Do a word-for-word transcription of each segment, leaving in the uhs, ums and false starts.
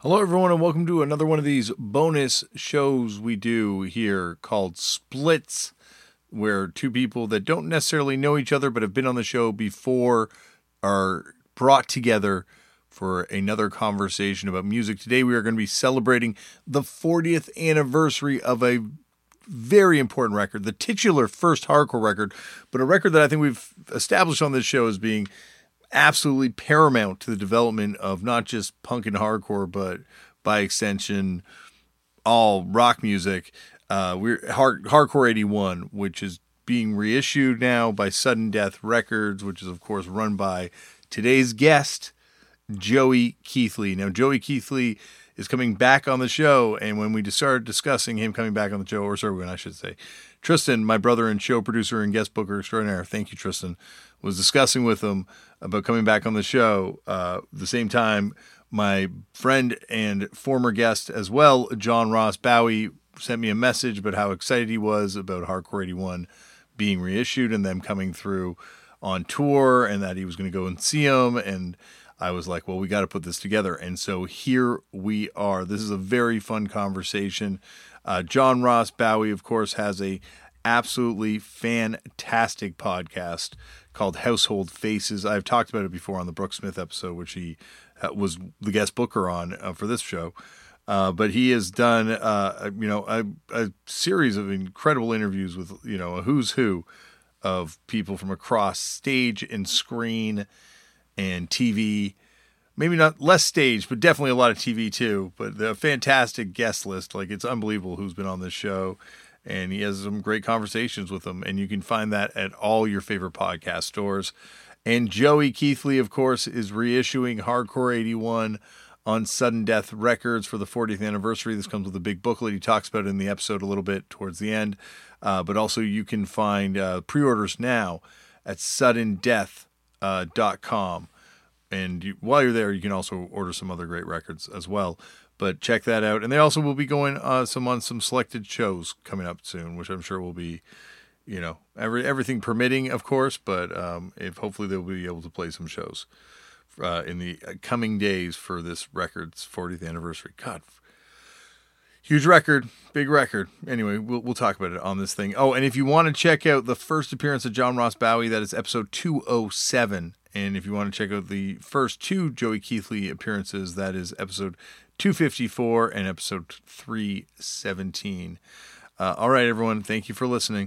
Hello, everyone, and welcome to another one of these bonus shows we do here called Splits, where two people that don't necessarily know each other but have been on the show before are brought together for another conversation about music. Today, we are going to be celebrating the fortieth anniversary of a very important record, the titular first hardcore record, but a record that I think we've established on this show as being absolutely paramount to the development of not just punk and hardcore, but by extension, all rock music. Uh, we're hard, Hardcore eighty-one, which is being reissued now by Sudden Death Records, which is of course run by today's guest, Joey Keithley. Now, Joey Keithley is coming back on the show, and when we started discussing him coming back on the show, or sorry, when I should say, Tristan, my brother and show producer and guest booker extraordinaire, thank you, Tristan, was discussing with him about coming back on the show. Uh, the same time, my friend and former guest as well, John Ross Bowie, sent me a message about how excited he was about Hardcore eighty-one being reissued and them coming through on tour, and that he was going to go and see them. And I was like, well, we got to put this together. And so here we are. This is a very fun conversation. Uh, John Ross Bowie, of course, has a absolutely fantastic podcast called Household Faces. I've talked about it before on the Brooke Smith episode, which he uh, was the guest booker on uh, for this show. Uh, but he has done, uh, you know, a, a series of incredible interviews with, you know, a who's who of people from across stage and screen and T V. Maybe not less stage, but definitely a lot of T V too. But the fantastic guest list, like it's unbelievable who's been on this show. And he has some great conversations with them. And you can find that at all your favorite podcast stores. And Joey Keithley, of course, is reissuing Hardcore eighty-one on Sudden Death Records for the fortieth anniversary. This comes with a big booklet. He talks about it in the episode a little bit towards the end. Uh, but also you can find uh, pre-orders now at sudden death dot com. And you, while you're there, you can also order some other great records as well. But check that out. And they also will be going uh, some on some selected shows coming up soon, which I'm sure will be, you know, every everything permitting, of course. But um, if hopefully they'll be able to play some shows uh, in the coming days for this record's fortieth anniversary. God, huge record, big record. Anyway, we'll we'll talk about it on this thing. Oh, and if you want to check out the first appearance of John Ross Bowie, that is episode two oh seven. And if you want to check out the first two Joey Keithley appearances, that is episode two fifty-four and episode three seventeen. Uh, all right, everyone. Thank you for listening.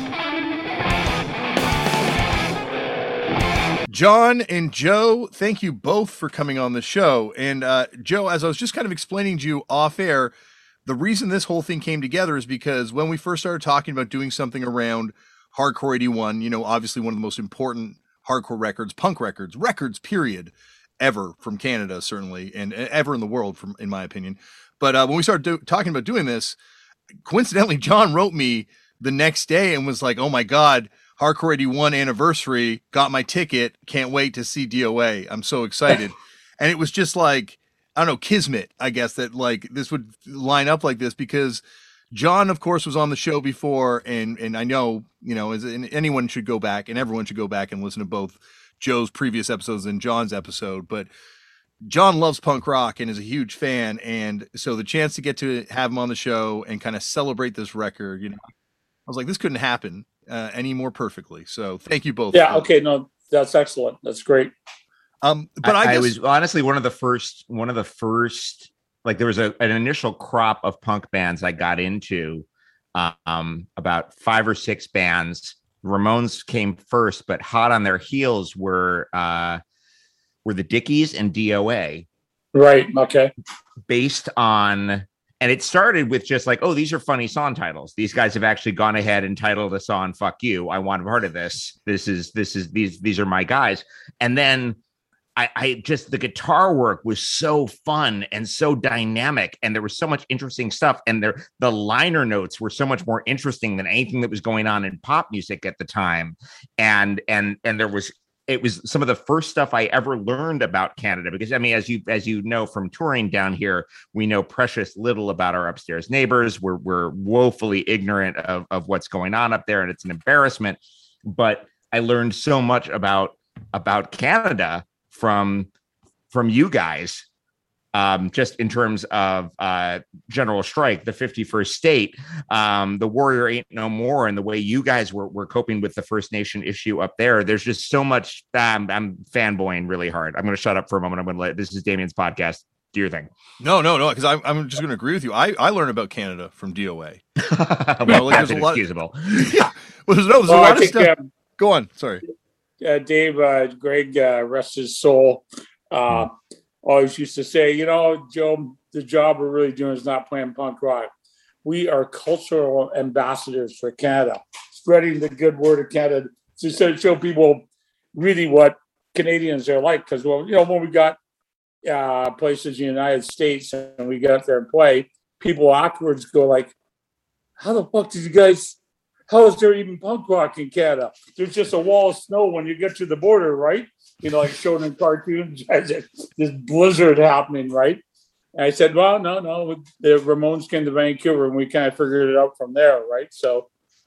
John and Joe, thank you both for coming on the show. And uh, Joe, as I was just kind of explaining to you off air, the reason this whole thing came together is because when we first started talking about doing something around Hardcore eighty-one, you know, obviously one of the most important hardcore records, punk records, records, period, ever from Canada, certainly, and ever in the world, from in my opinion. But uh, when we started do- talking about doing this, coincidentally, John wrote me the next day and was like, oh my God, Hardcore eighty-one anniversary, got my ticket, can't wait to see D O A. I'm so excited. And it was just like, I don't know, kismet, I guess, that like this would line up like this, because John, of course, was on the show before, and and I know, you know, as and anyone should go back, and everyone should go back and listen to both Joe's previous episodes and John's episode. But John loves punk rock and is a huge fan, and so the chance to get to have him on the show and kind of celebrate this record, you know, I was like, this couldn't happen uh, any more perfectly. So thank you both. Yeah. Okay. No, that's excellent. That's great. Um, but I, I, I, guess- I was honestly one of the first, one of the first. Like there was a, an initial crop of punk bands I got into, um, about five or six bands. Ramones came first, but hot on their heels were uh, were the Dickies and D O A. Right. Okay. Based on, and it started with just like, oh, these are funny song titles. These guys have actually gone ahead and titled a song "Fuck You." I want a part of this. This is this is these these are my guys. And then I, I just, the guitar work was so fun and so dynamic, and there was so much interesting stuff. And there, the liner notes were so much more interesting than anything that was going on in pop music at the time. And, and, and there was, it was some of the first stuff I ever learned about Canada, because I mean, as you, as you know, from touring down here, we know precious little about our upstairs neighbors. We're, we're woefully ignorant of, of what's going on up there. And it's an embarrassment, but I learned so much about, about Canada from from you guys um, just in terms of uh, General Strike, the fifty-first state, um, the Warrior Ain't No More, and the way you guys were, were coping with the First Nation issue up there. There's just so much. Um, I'm fanboying really hard. I'm going to shut up for a moment. I'm going to let this is Damien's podcast. Do your thing. No, no, no, because I'm, I'm just going to agree with you. I, I learned about Canada from D O A. well, know, like, that's there's a lot- inexcusable. yeah. Well, there's, no, there's Well, a I lot of think, stuff. um, Go on. Sorry. uh, Dave, uh, Greg, uh, rest his soul, uh, always used to say, you know, Joe, the job we're really doing is not playing punk rock. We are cultural ambassadors for Canada, spreading the good word of Canada to show people really what Canadians are like. Because, well, you know, when we got uh, places in the United States and we get up there and play, people afterwards go like, how the fuck did you guys... How is there even punk rock in Canada? There's just a wall of snow when you get to the border, right? You know, like shown in cartoons, this blizzard happening, right? And I said, well, no, no. The Ramones came to Vancouver and we kind of figured it out from there, right? So,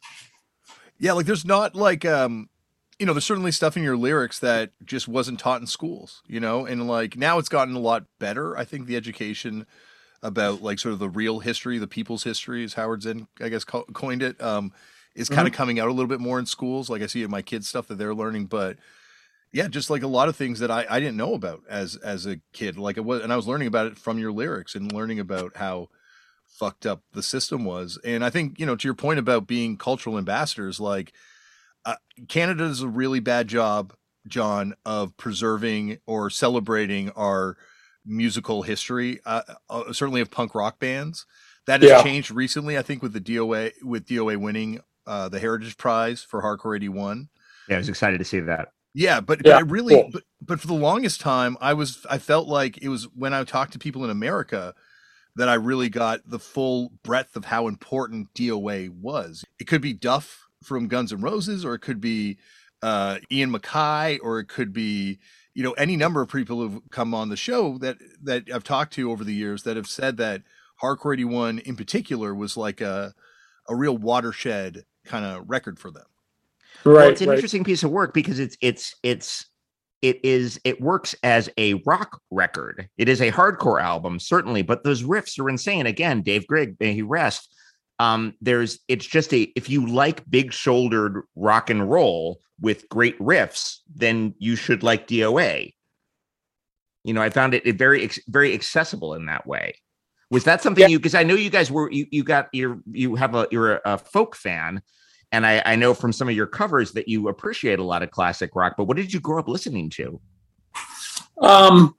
yeah, like there's not like, um, you know, there's certainly stuff in your lyrics that just wasn't taught in schools, you know, and like now it's gotten a lot better. I think the education about like sort of the real history, the people's history, as Howard Zinn, I guess, co- coined it. Um, is kind of Mhm. coming out a little bit more in schools. Like I see it in my kids' stuff that they're learning, but yeah, just like a lot of things that I, I didn't know about as, as a kid, like it was, and I was learning about it from your lyrics and learning about how fucked up the system was. And I think, you know, to your point about being cultural ambassadors, like uh, Canada does a really bad job, John, of preserving or celebrating our musical history, uh, uh, certainly of punk rock bands. That has Yeah. changed recently, I think, with the D O A, with D O A winning uh, the Heritage Prize for Hardcore eighty-one. Yeah, I was excited to see that. Yeah, but, Yeah, but I really, cool. but, but for the longest time, I was, I felt like it was when I talked to people in America that I really got the full breadth of how important D O A was. It could be Duff from Guns N' Roses, or it could be uh, Ian MacKaye, or it could be, you know, any number of people who've come on the show that, that I've talked to over the years that have said that Hardcore eighty-one in particular was like a, a real watershed kind of record for them. right, Well, it's an right. interesting piece of work because it's it's it's it is it works as a rock record. It is a hardcore album, certainly, but those riffs are insane. Again, Dave Grigg, may he rest. Um, there's it's just a if you like big shouldered rock and roll with great riffs, then you should like D O A. You know, I found it, it very very accessible in that way. Was that something Yeah. you? Because I know you guys were you you got your you have a you're a folk fan. And I, I know from some of your covers that you appreciate a lot of classic rock, but what did you grow up listening to? Um,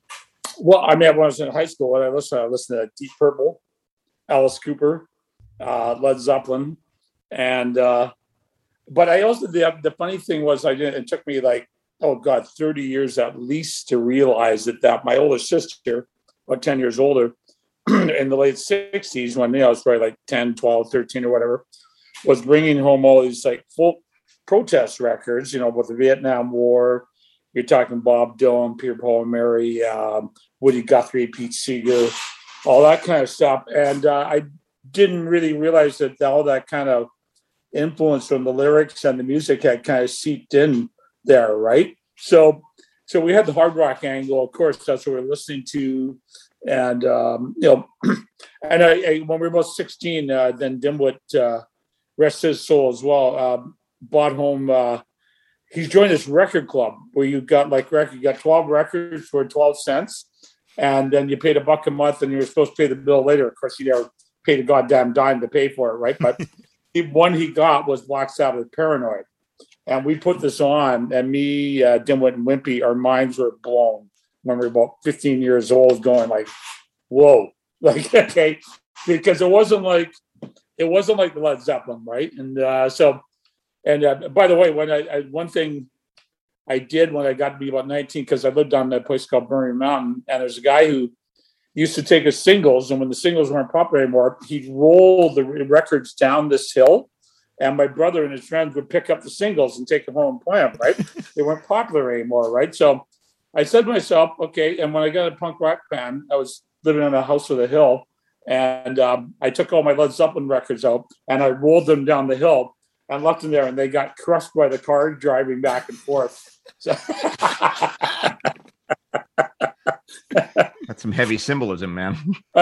well, I mean, when I was in high school, when I listened, I listened to Deep Purple, Alice Cooper, uh, Led Zeppelin, and uh, but I also the the funny thing was I didn't. It took me like oh god, thirty years at least to realize that that my older sister, about ten years older, in the late sixties, when you know, I was probably like ten, twelve, thirteen or whatever, was bringing home all these like full protest records, you know, with the Vietnam War. You're talking Bob Dylan, Peter Paul and Mary, um, Woody Guthrie, Pete Seeger, all that kind of stuff. And uh, I didn't really realize that all that kind of influence from the lyrics and the music had kind of seeped in there, right? So, so we had the hard rock angle, of course. That's what we're listening to, and um, you know, and I, I, when we were about sixteen, uh, then Dimwit, uh, rest his soul as well, uh, bought home. Uh, he's joined this record club where you got like record, you got twelve records for twelve cents, and then you paid a buck a month, and you were supposed to pay the bill later. Of course, you never paid a goddamn dime to pay for it, right? But the one he got was Black Sabbath Paranoid. And we put this on, and me, uh, Dimwit, and Wimpy, our minds were blown when we were about fifteen years old, going like, "Whoa!" Like, okay, because it wasn't like it wasn't like the Led Zeppelin, right? And uh, so, and uh, by the way, when I, I one thing I did when I got to be about nineteen, because I lived on a place called Burning Mountain, and there's a guy who used to take his singles, and when the singles weren't popular anymore, he'd roll the records down this hill. And my brother and his friends would pick up the singles and take them home and play them, right? They weren't popular anymore, right? So I said to myself, okay, and when I got a punk rock band, I was living in a house with a hill, and um, I took all my Led Zeppelin records out, and I rolled them down the hill and left them there, and they got crushed by the car driving back and forth. So That's That's some heavy symbolism, man.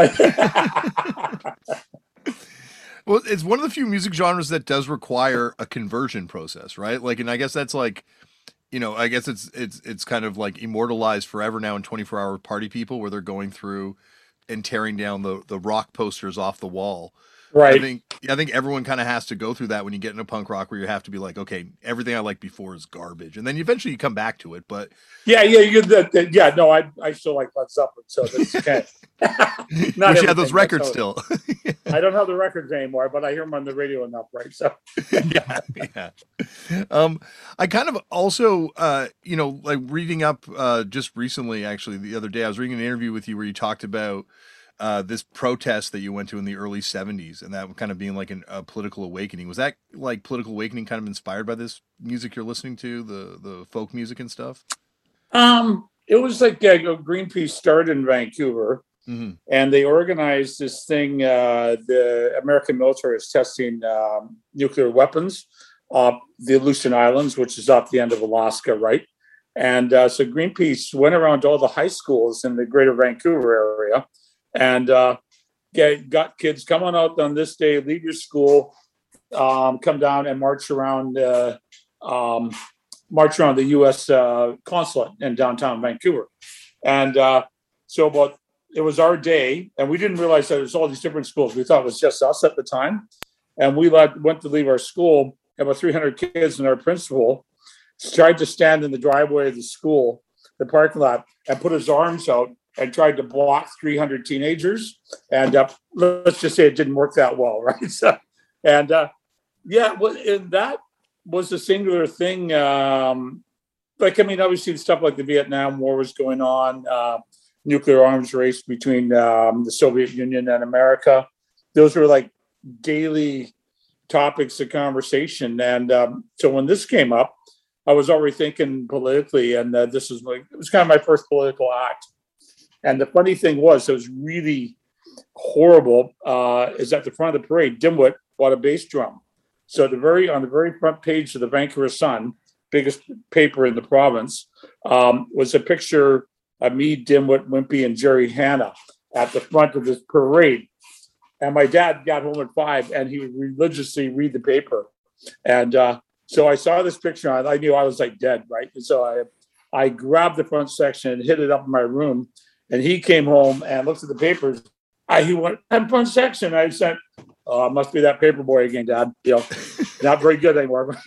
Well, it's one of the few music genres that does require a conversion process, right? Like, and I guess that's like, you know, I guess it's it's it's kind of like immortalized forever now in twenty-four hour Party People, where they're going through and tearing down the the rock posters off the wall. Right. I think I think everyone kind of has to go through that when you get into punk rock, where you have to be like, okay, everything I liked before is garbage, and then eventually you come back to it. But yeah, yeah, you the, the, yeah. No, I I still like Led Zeppelin, so that's okay. Not we should have those records still. I don't have the records anymore, but I hear them on the radio enough, right? So yeah, yeah. Um, I kind of also, uh, you know, like reading up uh, just recently, actually, the other day, I was reading an interview with you where you talked about uh, this protest that you went to in the early seventies, and that kind of being like an, a political awakening. Was that like political awakening kind of inspired by this music you're listening to, the the folk music and stuff? Um, it was like uh, Greenpeace started in Vancouver, mm-hmm. and they organized this thing. Uh, the American military is testing um, nuclear weapons off the Aleutian Islands, which is off the end of Alaska, right? And uh, so Greenpeace went around to all the high schools in the greater Vancouver area and uh, get, got kids, come on out on this day, leave your school, um, come down and march around uh, um, march around the U S uh, consulate in downtown Vancouver. And uh, so about, it was our day, and we didn't realize that there was all these different schools. We thought it was just us at the time. And we let, went to leave our school, about three hundred kids, and our principal tried to stand in the driveway of the school, the parking lot, and put his arms out and tried to block three hundred teenagers. And uh, let's just say it didn't work that well, right? So, and uh, yeah, well, and that was a singular thing. Um, like, I mean, obviously stuff like the Vietnam War was going on, uh, nuclear arms race between um, the Soviet Union and America. Those were like daily topics of conversation. And um, so when this came up, I was already thinking politically, and uh, this was like, it was kind of my first political act. And the funny thing was, it was really horrible, uh, is at the front of the parade, Dimwit bought a bass drum. So the very on the very front page of the Vancouver Sun, biggest paper in the province, um, was a picture of me, Dimwit, Wimpy, and Jerry Hanna at the front of this parade. And my dad got home at five, and he would religiously read the paper. And uh, so I saw this picture, and I knew I was like dead, right? And so I, I grabbed the front section and hid it up in my room. And he came home and looked at the papers. I he went, I'm front section. I said, "Oh, it must be that paper boy again, Dad. You know, not very good anymore."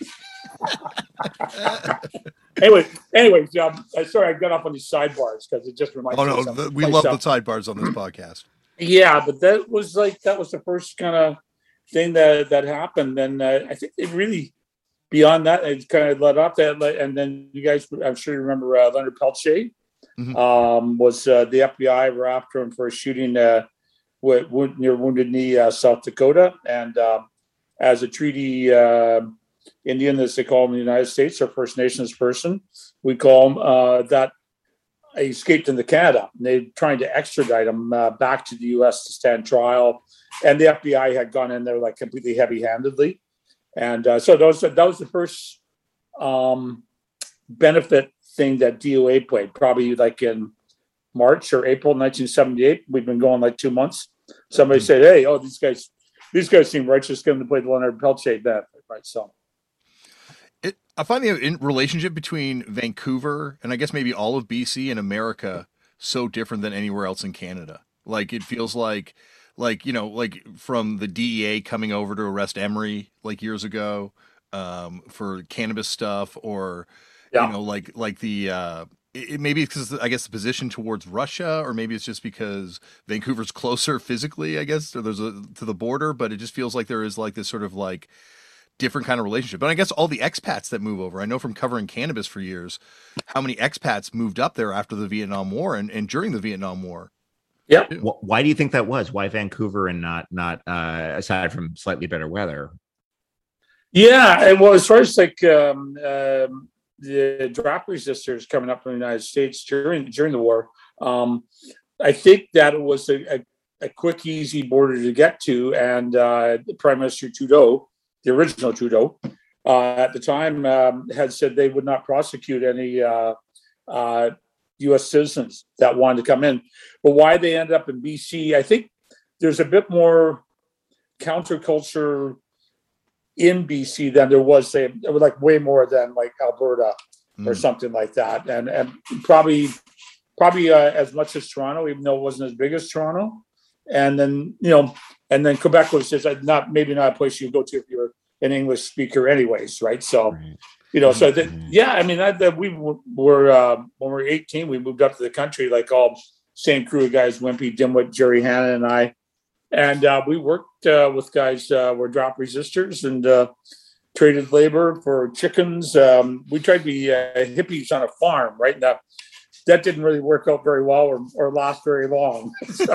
anyway, anyway, um, sorry, I got off on these sidebars because it just reminds oh, me. Oh no, the, we love stuff. the sidebars on this podcast. Yeah, but that was like that was the first kind of thing that that happened, and uh, I think it really beyond that it kind of led up that, and then you guys, I'm sure you remember uh, Leonard Peltier. Mm-hmm. Um, was uh, the F B I were after him for shooting uh, w- w- near Wounded Knee, uh, South Dakota, and um, as a treaty uh, Indian, as they call him in the United States, or First Nations person, we call him uh, that. He escaped into Canada. And they're trying to extradite him uh, back to the U S to stand trial, and the F B I had gone in there like completely heavy-handedly, and uh, so that was that was the first um, benefit thing that D O A played, probably like in March or April nineteen seventy-eight. We've been going like two months. Somebody mm-hmm. said, "Hey, oh, these guys, these guys seem righteous. Going to play the Leonard Peltier benefit, right?" So, it, I find the in relationship between Vancouver and I guess maybe all of B C and America so different than anywhere else in Canada. Like it feels like, like you know, like from the D E A coming over to arrest Emery like years ago um, for cannabis stuff, or. Yeah. You know, like like the uh, it, maybe it's because I guess the position towards Russia, or maybe it's just because Vancouver's closer physically, I guess, or there's a to the border. But it just feels like there is like this sort of like different kind of relationship. But I guess all the expats that move over, I know from covering cannabis for years, how many expats moved up there after the Vietnam War and, and during the Vietnam War. Yeah. Why do you think that was? Why Vancouver and not not uh, aside from slightly better weather? Yeah, and well, as far as like. Um, um, the drop resistors coming up in the United States during during the war. Um, I think that it was a, a, a quick, easy border to get to, and uh, Prime Minister Trudeau, the original Trudeau, uh, at the time um, had said they would not prosecute any uh, uh, U S citizens that wanted to come in. But why they ended up in B C, I think there's a bit more counterculture in B C than there was, say, it was like way more than like Alberta mm. or something like that. And and probably probably uh, as much as Toronto, even though it wasn't as big as Toronto. And then, you know, and then Quebec was just not, maybe not a place you go to if you're an English speaker anyways, right? So, right. you know, so that, yeah, I mean, that, that we were, uh, when we were eighteen, we moved up to the country, like all same crew of guys, Wimpy, Dimwit, Jerry Hanna, and I. And uh, we worked uh, with guys, uh, were drop resistors and uh, traded labor for chickens. Um, we tried to be uh, hippies on a farm, right? And that, that didn't really work out very well or, or last very long. So,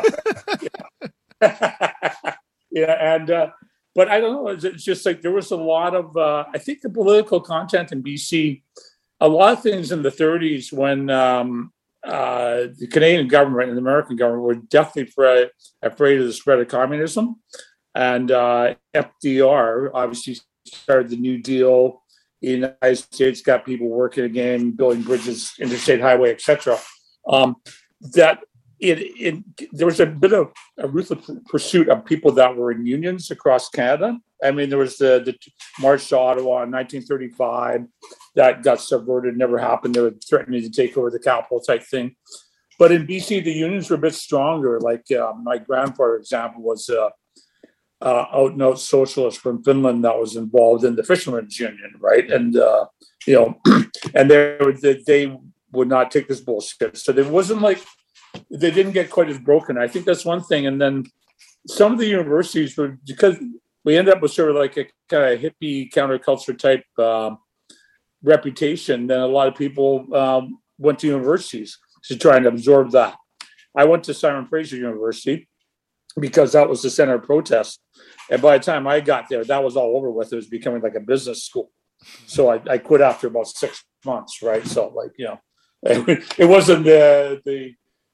yeah. yeah, and uh, but I don't know. It's, it's just like there was a lot of. Uh, I think the political content in B C, a lot of things in the thirties when um, uh, the Canadian government and the American government were definitely afraid, afraid of the spread of communism, and uh, F D R obviously started the New Deal. The United States got people working again, building bridges, interstate highway, et cetera. Um, that it, it there was a bit of a ruthless pursuit of people that were in unions across Canada. I mean, there was the, the March to Ottawa in nineteen thirty-five that got subverted, never happened. They were threatening to take over the capital type thing. But in B C, the unions were a bit stronger. Like uh, my grandfather, for example, was uh, uh, out and out socialist from Finland that was involved in the fishermen's union, right? And uh, you know, and they they they would not take this bullshit. So it wasn't like they didn't get quite as broken. I think that's one thing. And then some of the universities were, because we ended up with sort of like a kind of hippie counterculture type um, reputation. Then a lot of people um, went to universities to try and absorb that. I went to Simon Fraser University because that was the center of protest. And by the time I got there, that was all over with. It was becoming like a business school. So I, I quit after about six months, right? So like, you know, it wasn't the the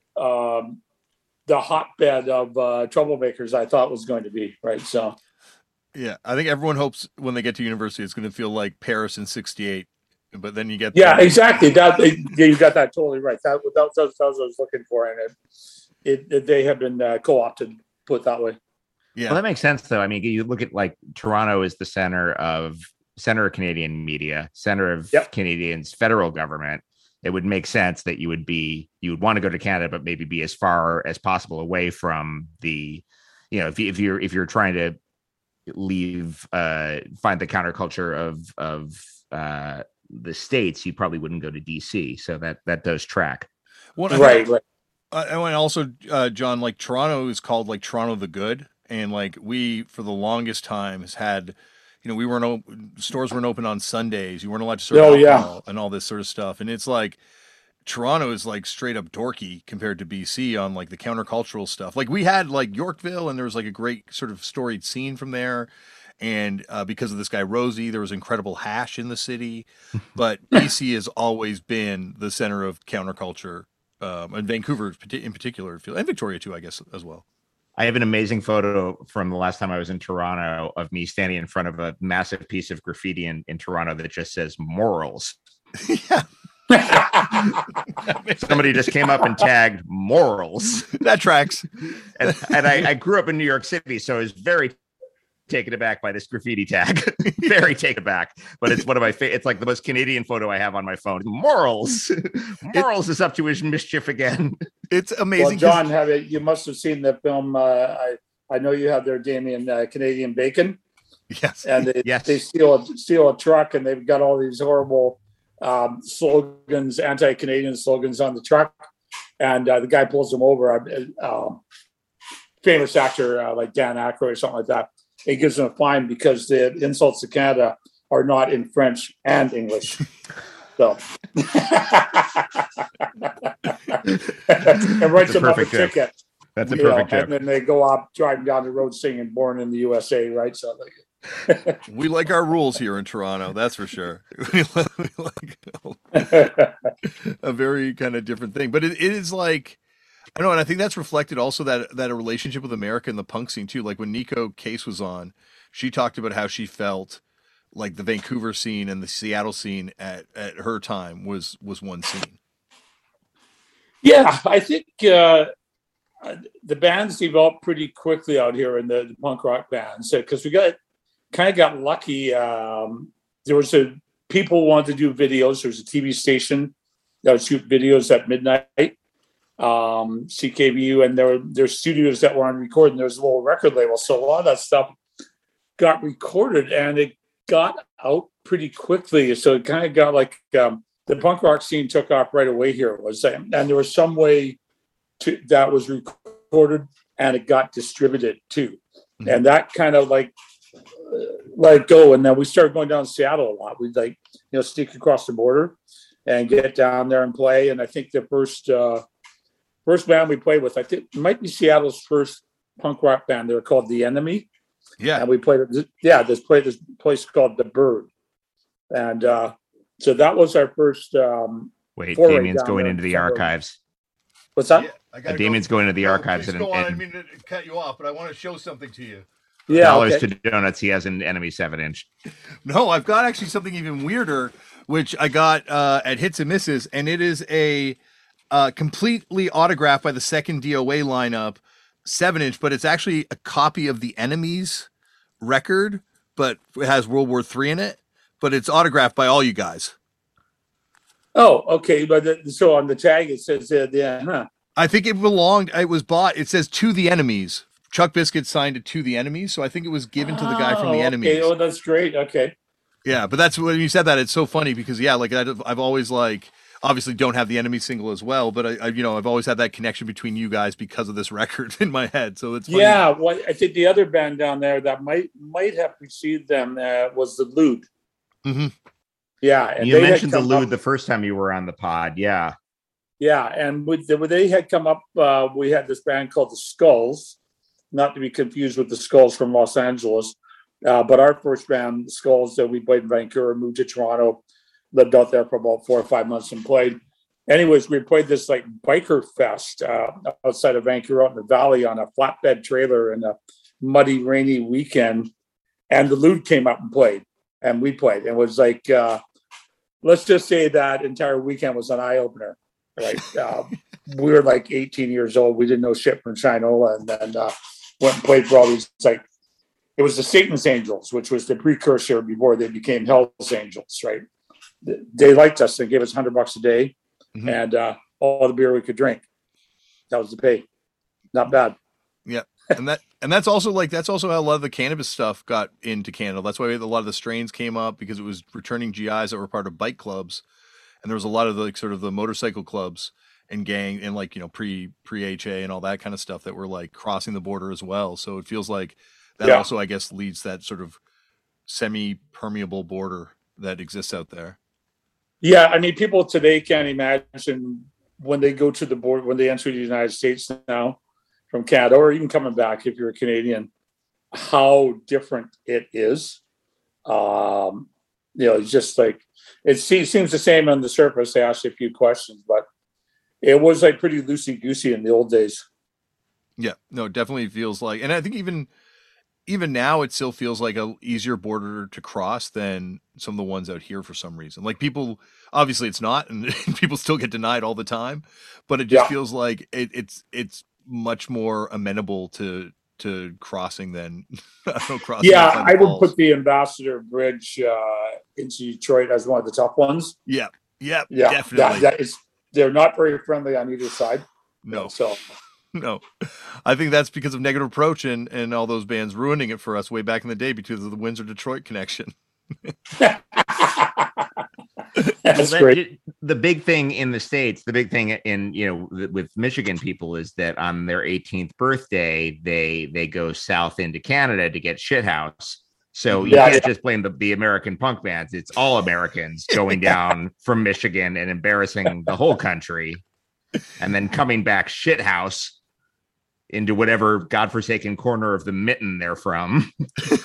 um, the hotbed of uh, troublemakers I thought it was going to be, right? So, yeah, I think everyone hopes when they get to university, it's going to feel like Paris in sixty-eight. But then you get yeah, the- exactly. That yeah, you got that totally right. That, that, that was what I was looking for, and it, it, it they have been uh, co-opted, put that way. Yeah, well, that makes sense, though. I mean, you look at like Toronto is the center of center of Canadian media, center of yep. Canadians' federal government. It would make sense that you would be you would want to go to Canada, but maybe be as far as possible away from the, you know, if you, if you're if you're trying to leave, uh, find the counterculture of of uh, the States, you probably wouldn't go to D C. So that that does track. Well, right, right. Uh, and also, uh, John, like Toronto is called like Toronto the Good, and like we for the longest time has had. You know, we weren't open, stores weren't open on Sundays. You weren't allowed to serve oh, alcohol yeah. and all this sort of stuff. And it's like Toronto is like straight up dorky compared to B C on like the countercultural stuff. Like we had like Yorkville, and there was like a great sort of storied scene from there. And uh, because of this guy Rosie, there was incredible hash in the city. But B C has always been the center of counterculture, um, and Vancouver in particular, and Victoria too, I guess, as well. I have an amazing photo from the last time I was in Toronto of me standing in front of a massive piece of graffiti in, in Toronto that just says morals. Yeah. Somebody just came up and tagged morals. That tracks. And, and I, I grew up in New York City, so I was very taken aback by this graffiti tag. Very taken aback. But it's one of my fa- it's like the most Canadian photo I have on my phone. Morals. Morals it, is up to his mischief again. It's amazing. Well, John, have it, you must have seen the film. Uh, I I know you have there, Damien, uh, Canadian Bacon. Yes. And they, yes. they steal a, steal a truck, and they've got all these horrible um, slogans, anti-Canadian slogans on the truck. And uh, the guy pulls them over. Uh, uh, famous actor uh, like Dan Aykroyd or something like that. He gives them a fine because the insults to Canada are not in French and English. So, and writes them up a joke. ticket. That's a perfect know, joke. And then they go up driving down the road singing "Born in the U S A," right? So, like, we like our rules here in Toronto, that's for sure. We like, we like a very kind of different thing, but it, it is like. I know, and I think that's reflected also that that a relationship with America and the punk scene too. Like when Nico Case was on, she talked about how she felt like the Vancouver scene and the Seattle scene at, at her time was was one scene. Yeah, I think uh, the bands developed pretty quickly out here in the, the punk rock bands because we got kind of got lucky. Um, there was a people wanted to do videos. There was a T V station that would shoot videos at midnight. Um, C K V U, and there were there's studios that were on recording. There's a little record label, so a lot of that stuff got recorded, and it got out pretty quickly. So it kind of got like um, the punk rock scene took off right away here. It was and there was some way to, that was recorded and it got distributed too, mm-hmm. and that kind of like uh, let it go. And then we started going down to Seattle a lot. We'd like you know sneak across the border and get down there and play. And I think the first. Uh, First band we played with, I think it might be Seattle's first punk rock band. They were called The Enemy. Yeah. And we played, yeah, this played this place called The Bird. And uh, so that was our first. Um, Wait, Damien's going into the archives. What's that? Yeah, I uh, Damien's go, going into the no, archives. And, go on. and, I didn't mean to cut you off, but I want to show something to you. Yeah. Dollars okay. to donuts. He has an Enemy seven inch. No, I've got actually something even weirder, which I got uh, at Hits and Misses, and it is a. Uh, completely autographed by the second D O A lineup, seven inch, but it's actually a copy of the Enemy's record, but it has World War Three in it, but it's autographed by all you guys. Oh, okay. But the, so on the tag, it says, uh, yeah, huh? I think it belonged, it was bought, it says to the Enemies. Chuck Biscuit signed it to the Enemies, so I think it was given to the guy from the oh, Enemies. Okay. Oh, that's great. Okay. Yeah, but that's when you said that, it's so funny because, yeah, like I've, I've always like, obviously don't have the Enemy single as well, but I, I, you know, I've always had that connection between you guys because of this record in my head. So it's funny. Yeah. Well, I think the other band down there that might might have preceded them uh, was the Lude. Mm-hmm. Yeah, and you mentioned the Lude up, the first time you were on the pod. Yeah, yeah, and with the, when they had come up, uh, we had this band called the Skulls, not to be confused with the Skulls from Los Angeles, uh, but our first band, the Skulls, that we played in Vancouver, moved to Toronto. Lived out there for about four or five months and played. Anyways, we played this like biker fest uh, outside of Vancouver, out in the valley, on a flatbed trailer in a muddy, rainy weekend. And the Lude came up and played, and we played. It was like, uh, let's just say that entire weekend was an eye opener. Right? uh, we were like eighteen years old. We didn't know shit from Shinola, and then uh, went and played for all these like. It was the Satan's Angels, which was the precursor before they became Hell's Angels, right? They liked us. They gave us a hundred bucks a day, mm-hmm. and uh, all the beer we could drink. That was the pay. Not bad. Yeah, and that and that's also like that's also how a lot of the cannabis stuff got into Canada. That's why a lot of the strains came up because it was returning G Is that were part of bike clubs, and there was a lot of the, like sort of the motorcycle clubs and gang and like you know pre pre H A and all that kind of stuff that were like crossing the border as well. So it feels like that yeah. also I guess leads that sort of semi permeable border that exists out there. Yeah, I mean, people today can't imagine when they go to the border, when they enter the United States now from Canada, or even coming back if you're a Canadian, how different it is. Um, you know, it's just like, it seems the same on the surface. They ask you a few questions, but it was like pretty loosey-goosey in the old days. Yeah, no, it definitely feels like, and I think even even now it still feels like a easier border to cross than some of the ones out here for some reason. Like people, obviously it's not, and people still get denied all the time, but it just yeah. feels like it, it's, it's much more amenable to, to crossing than I don't know, crossing. Yeah. I would put the Ambassador Bridge uh, into Detroit as one of the tough ones. Yeah. Yeah. Yeah. Definitely. That, that is, they're not very friendly on either side. No. So no, I think that's because of Negative Approach and, and all those bands ruining it for us way back in the day because of the Windsor Detroit connection. That's well, great. That, the big thing in the States, the big thing in, you know, with Michigan people is that on their eighteenth birthday, they, they go south into Canada to get Shithouse. So you yeah, can't yeah. just blame the, the American punk bands. It's all Americans going down from Michigan and embarrassing the whole country and then coming back shithouse into whatever godforsaken corner of the mitten they're from.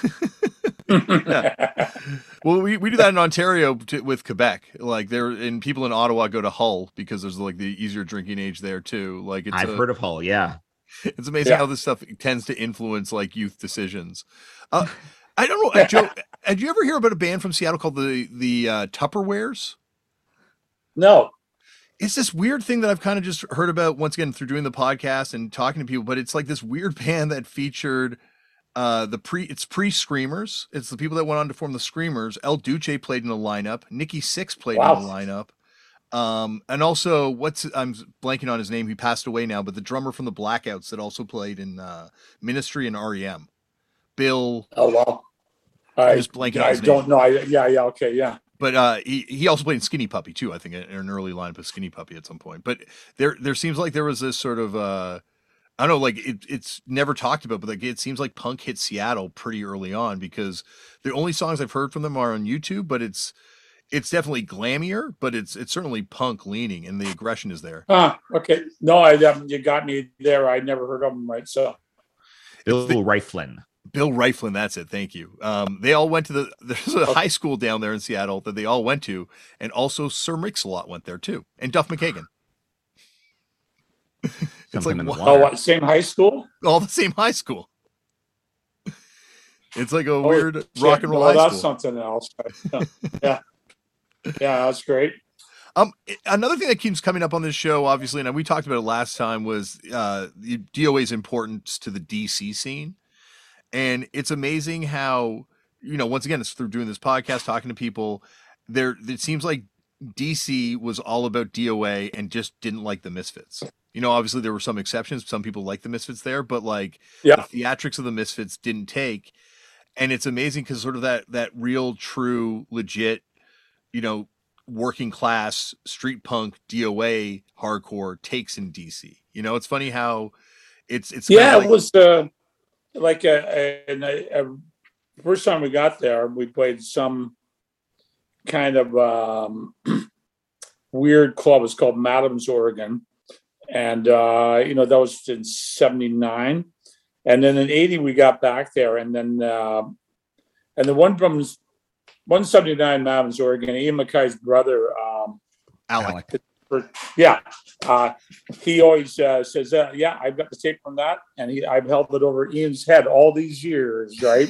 yeah. Well, we, we do that in Ontario to, with Quebec. Like there, and people in Ottawa go to Hull because there's like the easier drinking age there too. Like it's I've a, heard of Hull. Yeah. It's amazing yeah. how this stuff tends to influence like youth decisions. Uh, I don't know, Joe. Did you ever hear about a band from Seattle called the the uh, Tupperwares? No. It's this weird thing that I've kind of just heard about once again through doing the podcast and talking to people, but it's like this weird band that featured uh, the pre, it's pre-Screamers. It's the people that went on to form the Screamers. El Duce played in the lineup. Nikki Sixx played Wow. in the lineup. Um, and also what's, I'm blanking on his name. He passed away now, but the drummer from the Blackouts that also played in uh, Ministry and R E M. Bill. Oh, wow. I'm I, just blanking on I his don't name. know. I, yeah, yeah, okay, yeah. But uh, he, he also played in Skinny Puppy too, I think, in an early lineup of Skinny Puppy at some point. But there there seems like there was this sort of uh, I don't know, like it, it's never talked about, but like it seems like punk hit Seattle pretty early on because the only songs I've heard from them are on YouTube. But it's it's definitely glammier, but it's it's certainly punk leaning, and the aggression is there. Ah, okay. No, I um, you got me there. I never heard of them, right? So Bill the- Riflin. Bill Riflin, that's it. Thank you. Um, they all went to the there's a high school down there in Seattle that they all went to, and also Sir Mix-a-Lot went there too, and Duff McKagan. It's Something like in the what- oh, water. what, same high school? all the same high school. It's like a Oh, weird shit. rock and roll Well, high that's school. something else. yeah, yeah, that's great. Um, another thing that keeps coming up on this show, obviously, and we talked about it last time, was uh, the D O A's importance to the D C scene. And it's amazing how, you know, once again, it's through doing this podcast, talking to people, there, it seems like D C was all about D O A and just didn't like the Misfits. You know, obviously there were some exceptions. Some people like the Misfits there, but like Yeah. the theatrics of the Misfits didn't take. And it's amazing because sort of that, that real, true, legit, you know, working class street punk D O A hardcore takes in D C. You know, it's funny how it's, it's, kind of Yeah, like, it was uh, like a, a, a, a first time we got there, we played some kind of um, weird club. It's called Madam's Oregon. And, uh, you know, that was in seventy-nine. And then in eighty, we got back there. And then, uh, and the one from one seventy-nine Madam's Oregon, Ian Mackay's brother, um, Alec. yeah, uh, he always uh, says, uh, yeah, I've got the tape from that. And he, I've held it over Ian's head all these years, right?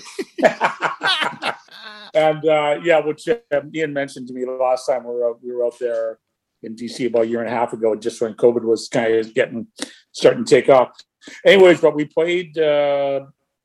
And uh, yeah, which uh, Ian mentioned to me last time we were out, we were out there in D C about a year and a half ago, just when COVID was kind of getting starting to take off. Anyways, but we played uh,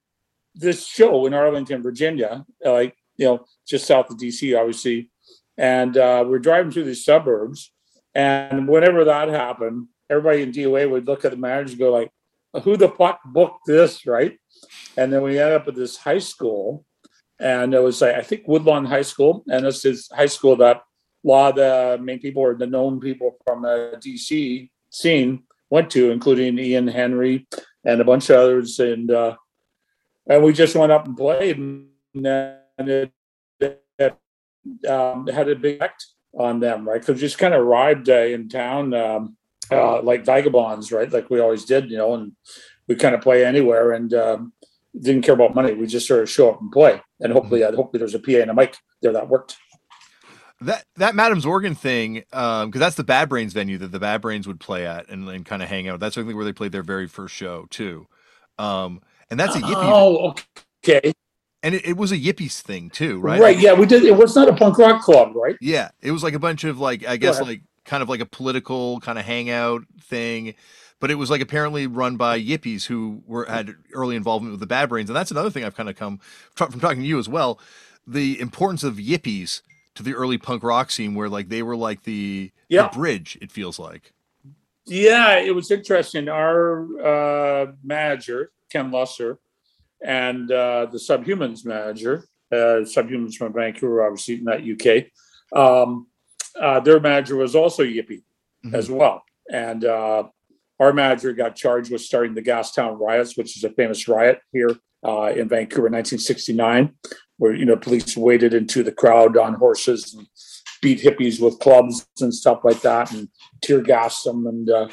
this show in Arlington, Virginia, uh, like you know, just south of D C, obviously. And uh, we're driving through the suburbs, and whenever that happened, everybody in D O A would look at the manager and go like, "Who the fuck booked this?" Right? And then we ended up at this high school. And it was like, I think Woodlawn High School. And this is high school that a lot of the main people or the known people from the D C scene went to, including Ian Henry and a bunch of others. And uh, and we just went up and played. And then it, it um, had a big effect on them, right? Because we just kind of arrived uh, in town um, uh, like vagabonds, right? Like we always did, you know, and we kind of play anywhere. And um, didn't care about money. We just sort of show up and play, and hopefully, uh, hopefully, there's a P A and a mic there that worked. That that Madam's Oregon thing, um, because that's the Bad Brains venue that the Bad Brains would play at and, and kind of hang out. That's certainly where they played their very first show too, um, and that's a yippie. Oh, okay. And it, it was a yippies thing too, right? Right. Yeah, we did. It was not a punk rock club, right? Yeah, it was like a bunch of like I guess ahead. like kind of like a political kind of hangout thing. But it was like apparently run by yippies who were had early involvement with the Bad Brains, and that's another thing I've kind of come from talking to you as well. The importance of yippies to the early punk rock scene, where like they were like the, Yeah. the bridge. It feels like. Yeah, it was interesting. Our uh, manager, Ken Lusser, and uh, the Subhumans manager, uh, Subhumans from Vancouver, obviously not U K. Um, uh, their manager was also yippie Mhm. as well, and. Uh, Our manager got charged with starting the Gastown riots, which is a famous riot here uh, in Vancouver in nineteen sixty-nine, where, you know, police waded into the crowd on horses and beat hippies with clubs and stuff like that and tear gassed them. And uh,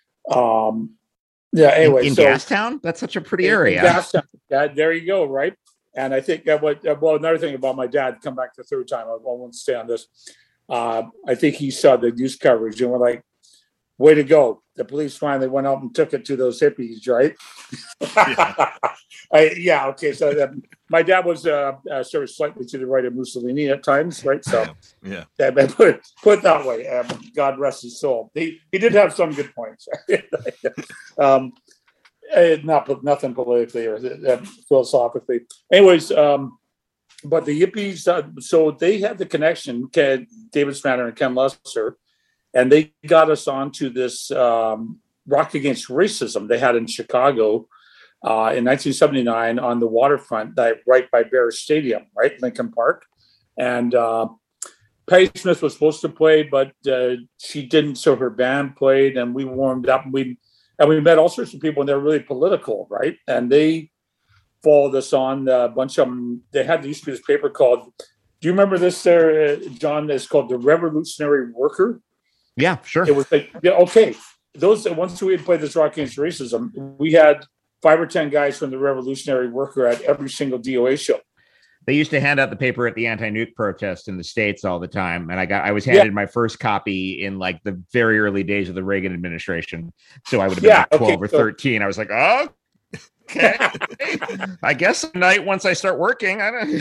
um, yeah, anyway. in, in so, Gastown, that's such a pretty in- in area. Gastown. Yeah, there you go, right? And I think that what, uh, well, another thing about my dad, come back the third time, I won't stay on this. Uh, I think he saw the news coverage and we're like, way to go. The police finally went out and took it to those hippies, right? Yeah, I, yeah okay. So the, my dad was uh, uh, sort of slightly to the right of Mussolini at times, right? So yeah, yeah, but put, it, put it that way. Um, God rest his soul. He he did have some good points. um, not nothing politically or uh, philosophically. Anyways, um, but the hippies, uh, so they had the connection, Ken, David Spanner and Ken Lesser, and they got us onto this um, Rock Against Racism they had in Chicago uh, in nineteen seventy-nine on the waterfront, right by Bears Stadium, right, Lincoln Park. And uh, Patti Smith was supposed to play, but uh, she didn't, so her band played, and we warmed up, and we and we met all sorts of people, and they're really political, right? And they followed us on. A bunch of them, they had, there used to be this paper called, do you remember this there, John? It's called The Revolutionary Worker. Yeah, sure. It was like, yeah, okay. Those, once we had played this Rock Against Racism, we had five or ten guys from the Revolutionary Worker at every single D O A show. They used to hand out the paper at the anti-nuke protest in the States all the time. And I got, I was handed yeah. my first copy in like the very early days of the Reagan administration. So I would have been yeah, like twelve okay, or so, thirteen. I was like, oh, okay. I guess at night once I start working. I don't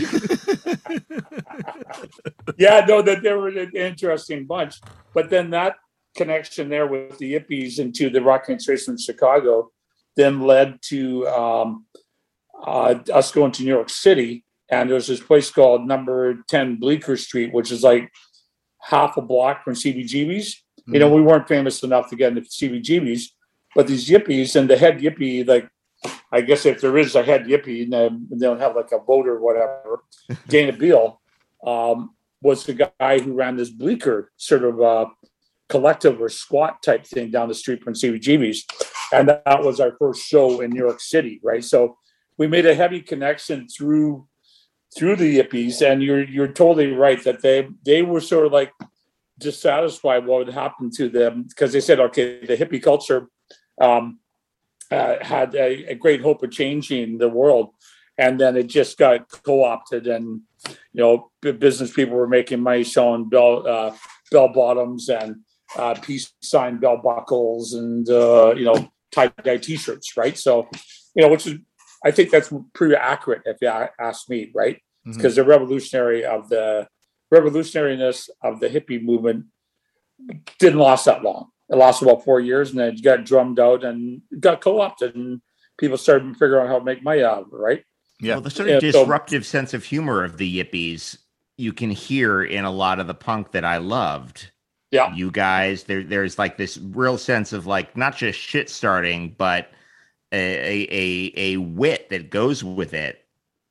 yeah, no, that they were an interesting bunch. But then that connection there with the hippies into the Rock Against Racism in Chicago then led to um, uh, us going to New York City. And there's this place called Number ten Bleecker Street, which is like half a block from C B G B's. Mm-hmm. You know, we weren't famous enough to get into C B G B's, but these yippies, and the head yippie, like, I guess if there is a head yippie, and they don't have like a vote or whatever, Dana Beal um, was the guy who ran this Bleecker sort of uh, collective or squat type thing down the street from C B G B's. And that was our first show in New York City, right? So we made a heavy connection through through the hippies, and you're you're totally right that they they were sort of like dissatisfied what would happen to them, because they said, okay, the hippie culture um, uh, had a, a great hope of changing the world, and then it just got co-opted, and you know, business people were making money selling bell uh, bell bottoms and uh, peace sign bell buckles and uh, you know, tie-dye t-shirts, right? So you know, which is, I think that's pretty accurate if you ask me, right? Because mm-hmm. the revolutionary of the revolutionariness of the hippie movement didn't last that long. It lasted about four years, and then it got drummed out and got co-opted, and people started figuring out how to make money out of it, right? Yeah. Well, the sort of yeah, disruptive so, sense of humor of the yippies you can hear in a lot of the punk that I loved. Yeah. You guys, there, there's like this real sense of like not just shit starting, but A, a a wit that goes with it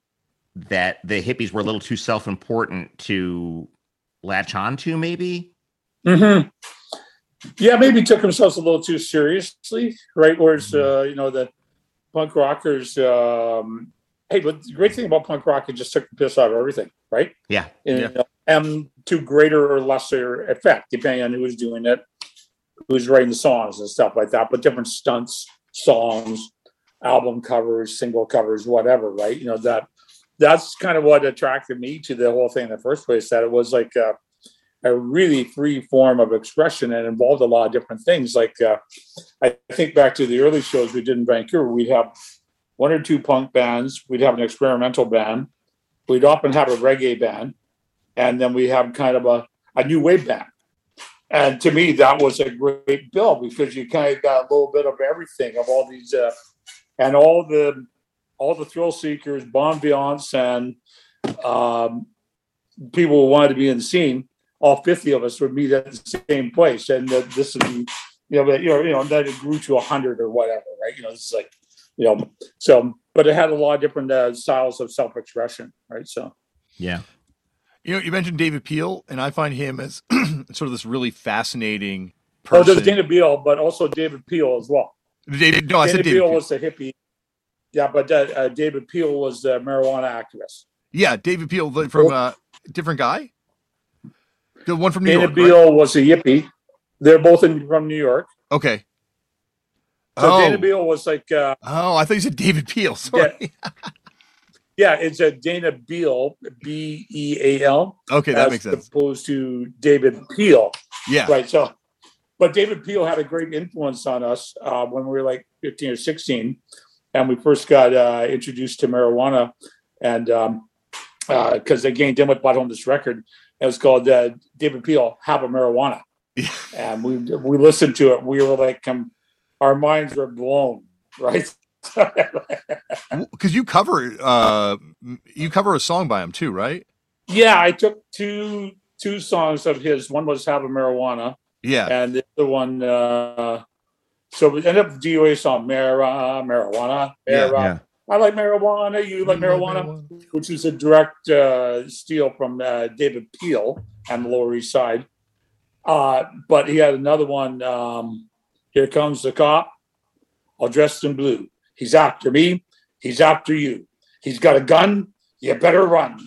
that the hippies were a little too self-important to latch on to, maybe. Mm-hmm. Yeah, maybe took themselves a little too seriously, right? Whereas mm-hmm. uh, you know, the punk rockers. Um, hey, but the great thing about punk rock, it just took the piss out of everything, right? Yeah, and, yeah. You know, and to greater or lesser effect, depending on who was doing it, who was writing the songs and stuff like that. But different stunts, songs, album covers, single covers, whatever, right? You know, that that's kind of what attracted me to the whole thing in the first place, that it was like a, a really free form of expression and involved a lot of different things. Like uh, I think back to the early shows we did in Vancouver, we'd have one or two punk bands, we'd have an experimental band, we'd often have a reggae band, and then we have kind of a, a new wave band. And to me, that was a great bill, because you kind of got a little bit of everything, of all these uh, and all the all the thrill seekers, bon vivants, and um, people who wanted to be in the scene. All fifty of us would meet at the same place, and uh, this would be, you know, you know, you know, that it grew to a hundred or whatever, right? You know, this is like, you know, so, but it had a lot of different uh, styles of self-expression, right? So, yeah. You know, you mentioned David Peel, and I find him as sort of this really fascinating person. Oh, there's Dana Beal, but also David Peel as well. David, no, I Dana said David Beal Peel was a hippie. Yeah, but uh, uh, David Peel was the marijuana activist. Yeah, David Peel from a uh, different guy. The one from New Dana York. Dana Beal right? was a hippie. They're both in, from New York. Okay. So oh. Dana Beal was like. Uh, oh, I thought you said David Peel. Sorry. Yeah, yeah, it's a Dana Beal, B E A L. Okay, that makes sense. As opposed to David Peel. Yeah. Right. So, but David Peel had a great influence on us uh, when we were like fifteen or sixteen, and we first got uh, introduced to marijuana, and um, because uh, again, Dimwit brought home this record. It was called uh, David Peel Have a Marijuana, and we we listened to it. We were like, um, our minds were blown, right? Because you cover uh, you cover a song by him too, right? Yeah, I took two two songs of his. One was Have a Marijuana. Yeah. And the other one, uh, so we ended up the D O A song, Mara, Marijuana, Mara. Yeah, yeah. I like marijuana, you like marijuana, marijuana, which is a direct uh, steal from uh, David Peel on the Lower East Side. Uh, but he had another one, um, Here Comes the Cop, all dressed in blue. He's after me, he's after you. He's got a gun, you better run.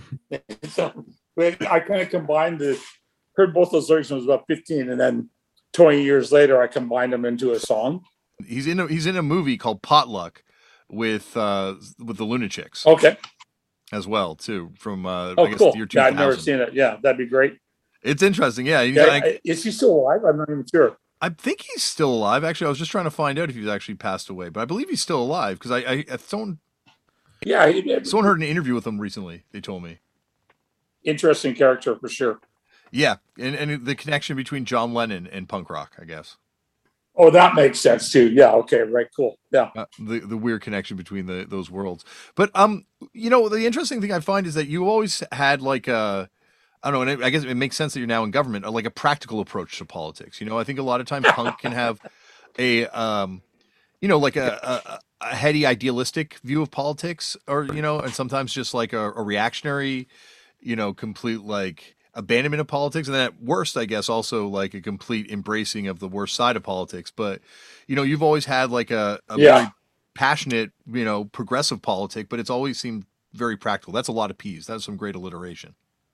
So I kind of combined the, heard both those lyrics when I was about fifteen, and then twenty years later, I combined them into a song. He's in a, he's in a movie called Potluck with uh, with the Lunatics. Okay. As well, too, from uh, oh, I guess cool. the year Yeah, two thousand. I've never seen it. Yeah, that'd be great. It's interesting. Yeah, yeah I, is he still alive? I'm not even sure. I think he's still alive. Actually, I was just trying to find out if he's actually passed away, but I believe he's still alive because I, I, I someone, yeah, he, someone heard an interview with him recently. They told me. Interesting character for sure. Yeah, and, and the connection between John Lennon and punk rock, I guess. Oh, that makes sense too. Yeah. Okay. Right. Cool. Yeah. Uh, the the weird connection between the those worlds. But um, you know, the interesting thing I find is that you always had like a, I don't know, and I guess it makes sense that you're now in government, or like a practical approach to politics. You know, I think a lot of times punk can have a um, you know, like a, a a heady idealistic view of politics, or you know, and sometimes just like a, a reactionary, you know, complete like abandonment of politics, and then at worst, I guess, also like a complete embracing of the worst side of politics. But you know, you've always had like a, a yeah. very passionate, you know, progressive politic, but it's always seemed very practical. That's a lot of P's. That's some great alliteration.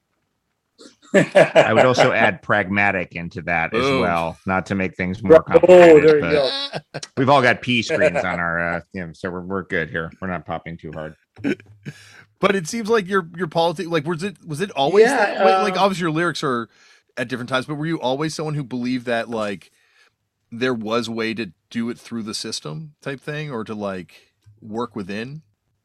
I would also add pragmatic into that as Boom. well, not to make things more Oh, complicated. there you but go. We've all got P screens on our, uh, you know, so we're we're good here. We're not popping too hard. But it seems like your your politics, like was it was it always Yeah, that way? uh, Like obviously your lyrics are at different times, but were you always someone who believed that like there was a way to do it through the system type thing, or to like work within?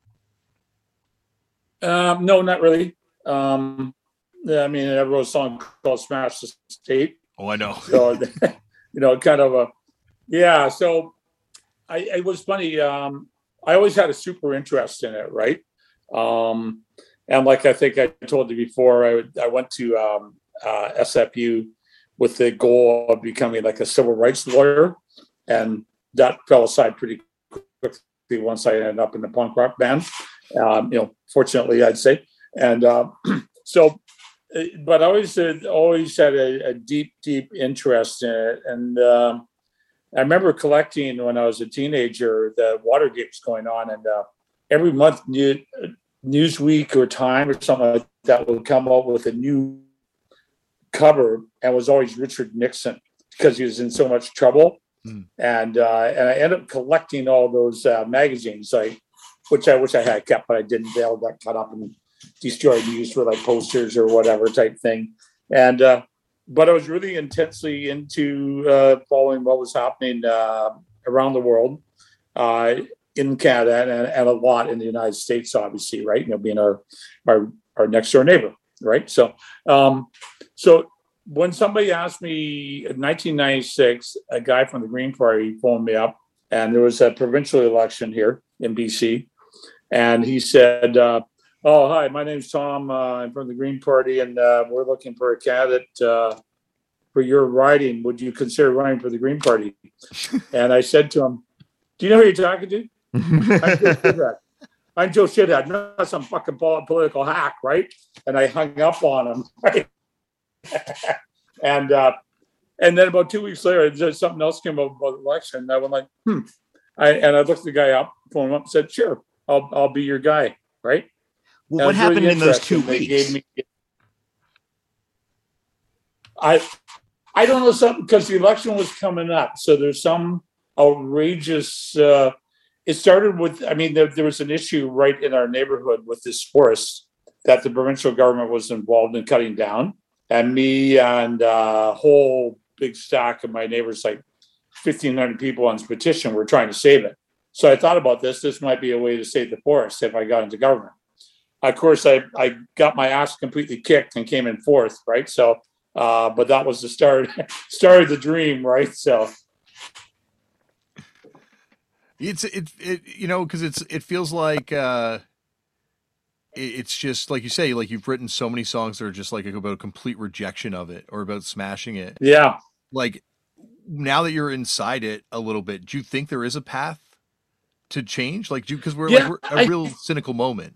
Um, no, not really. Um, yeah, I mean, I wrote a song called "Smash the State." Oh, I know. So, you know, kind of a, yeah. So, I it was funny. Um, I always had a super interest in it, right? Um, and like I think I told you before, I I went to um, uh, S F U with the goal of becoming like a civil rights lawyer, and that fell aside pretty quickly once I ended up in the punk rock band. Um, you know, fortunately, I'd say, and uh, so. But I always had, always had a, a deep, deep interest in it. And um, I remember collecting when I was a teenager, the Watergate was going on. And uh, every month, New, Newsweek or Time or something like that would come out with a new cover. And it was always Richard Nixon because he was in so much trouble. Mm. And uh, and I ended up collecting all those uh, magazines, like which I wish I had kept, but I didn't. They all got cut up and destroyed and used for like posters or whatever type thing. And uh, but I was really intensely into uh, following what was happening uh, around the world, uh, in Canada, and, and a lot in the United States, obviously, right? You know, being our our, our next door neighbor, right? So, um, so when somebody asked me in nineteen ninety-six, a guy from the Green Party phoned me up, and there was a provincial election here in B C, and he said, uh, "Oh, hi, my name's Tom. Uh, I'm from the Green Party, and uh, we're looking for a candidate uh, for your riding. Would you consider running for the Green Party?" And I said to him, "Do you know who you're talking to? I'm Joe Shithead. I'm Joe Shithead, not some fucking political hack, right?" And I hung up on him, right? and uh, and then about two weeks later, just something else came up about the election. And I went like, hmm. I, and I looked the guy up, phoned him up, and said, "Sure, I'll I'll be your guy," right? Well, what happened really in those two weeks? Gave me, I I don't know something because the election was coming up, so there's some outrageous. Uh, it started with, I mean, there, there was an issue right in our neighborhood with this forest that the provincial government was involved in cutting down, and me and a whole big stack, and my neighbors, like fifteen hundred people on this petition, were trying to save it. So I thought about this. This might be a way to save the forest if I got into government. Of course, I, I got my ass completely kicked and came in fourth, right? So, uh, but that was the start, start of the dream, right? So. It's, it, it you know, because it's, it feels like, uh, it's just like you say, like you've written so many songs that are just like about a complete rejection of it or about smashing it. Yeah. Like now that you're inside it a little bit, do you think there is a path to change? Like, do because we're yeah, like we're a I, real cynical moment.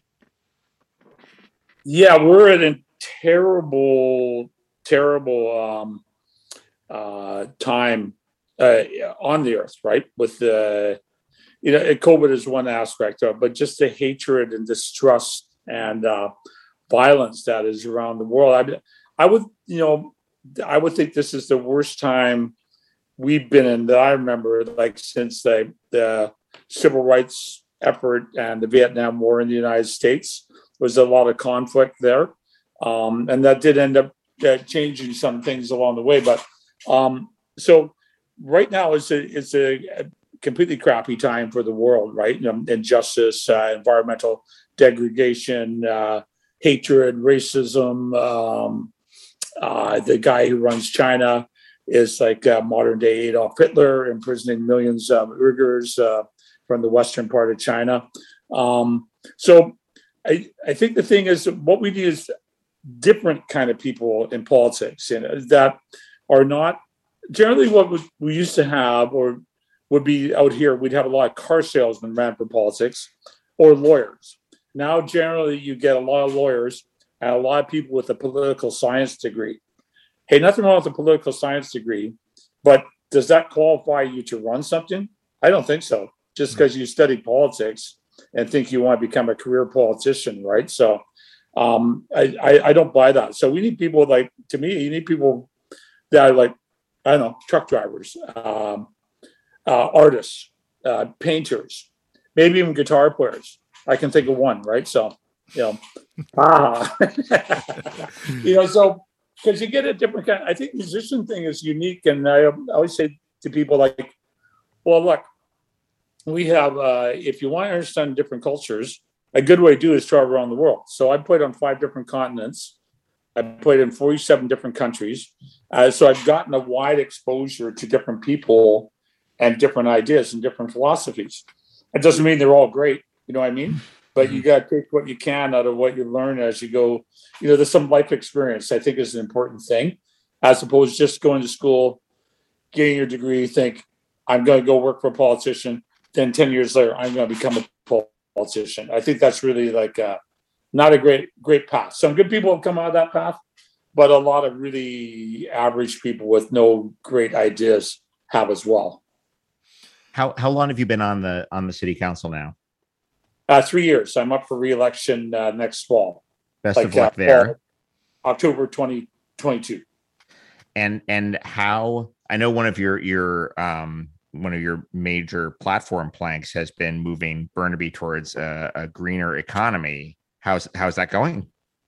Yeah, we're at a terrible, terrible um, uh, time uh, on the earth, right? With the, you know, COVID is one aspect of it, but just the hatred and distrust and uh, violence that is around the world. I, I would, you know, I would think this is the worst time we've been in that I remember, like since the, the civil rights effort and the Vietnam War in the United States. Was a lot of conflict there. Um, and that did end up uh, changing some things along the way. But um, so right now it's a, it's a completely crappy time for the world, right? You know, injustice, uh, environmental degradation, uh, hatred, racism. Um, uh, the guy who runs China is like uh, modern day Adolf Hitler, imprisoning millions of Uyghurs uh, from the western part of China. Um, so I, I think the thing is what we need is different kind of people in politics, you know, that are not generally what we used to have or would be out here. We'd have a lot of car salesmen ran for politics or lawyers. Now, generally, you get a lot of lawyers and a lot of people with a political science degree. Hey, nothing wrong with a political science degree, but does that qualify you to run something? I don't think so. Just because you studied politics and think you want to become a career politician, right? So um, I, I, I don't buy that. So we need people like, to me, you need people that are like, I don't know, truck drivers, um, uh, artists, uh, painters, maybe even guitar players. I can think of one, right? So, you know, ah, you know, so because you get a different kind. I think musician thing is unique, and I always say to people like, well, look. We have, uh, if you want to understand different cultures, a good way to do it is travel around the world. So I played on five different continents. I played in forty-seven different countries. Uh, so I've gotten a wide exposure to different people and different ideas and different philosophies. It doesn't mean they're all great, you know what I mean? But you got to take what you can out of what you learn as you go. You know, there's some life experience I think is an important thing, as opposed to just going to school, getting your degree, think, I'm going to go work for a politician. Then ten years later, I'm going to become a politician. I think that's really like uh, not a great, great path. Some good people have come out of that path, but a lot of really average people with no great ideas have as well. How how long have you been on the on the city council now? Uh, three years. I'm up for re-election uh, next fall. Best like, of luck uh, there. October twenty twenty-two. And and how I know one of your your um. one of your major platform planks has been moving Burnaby towards a, a greener economy. How's how's that going?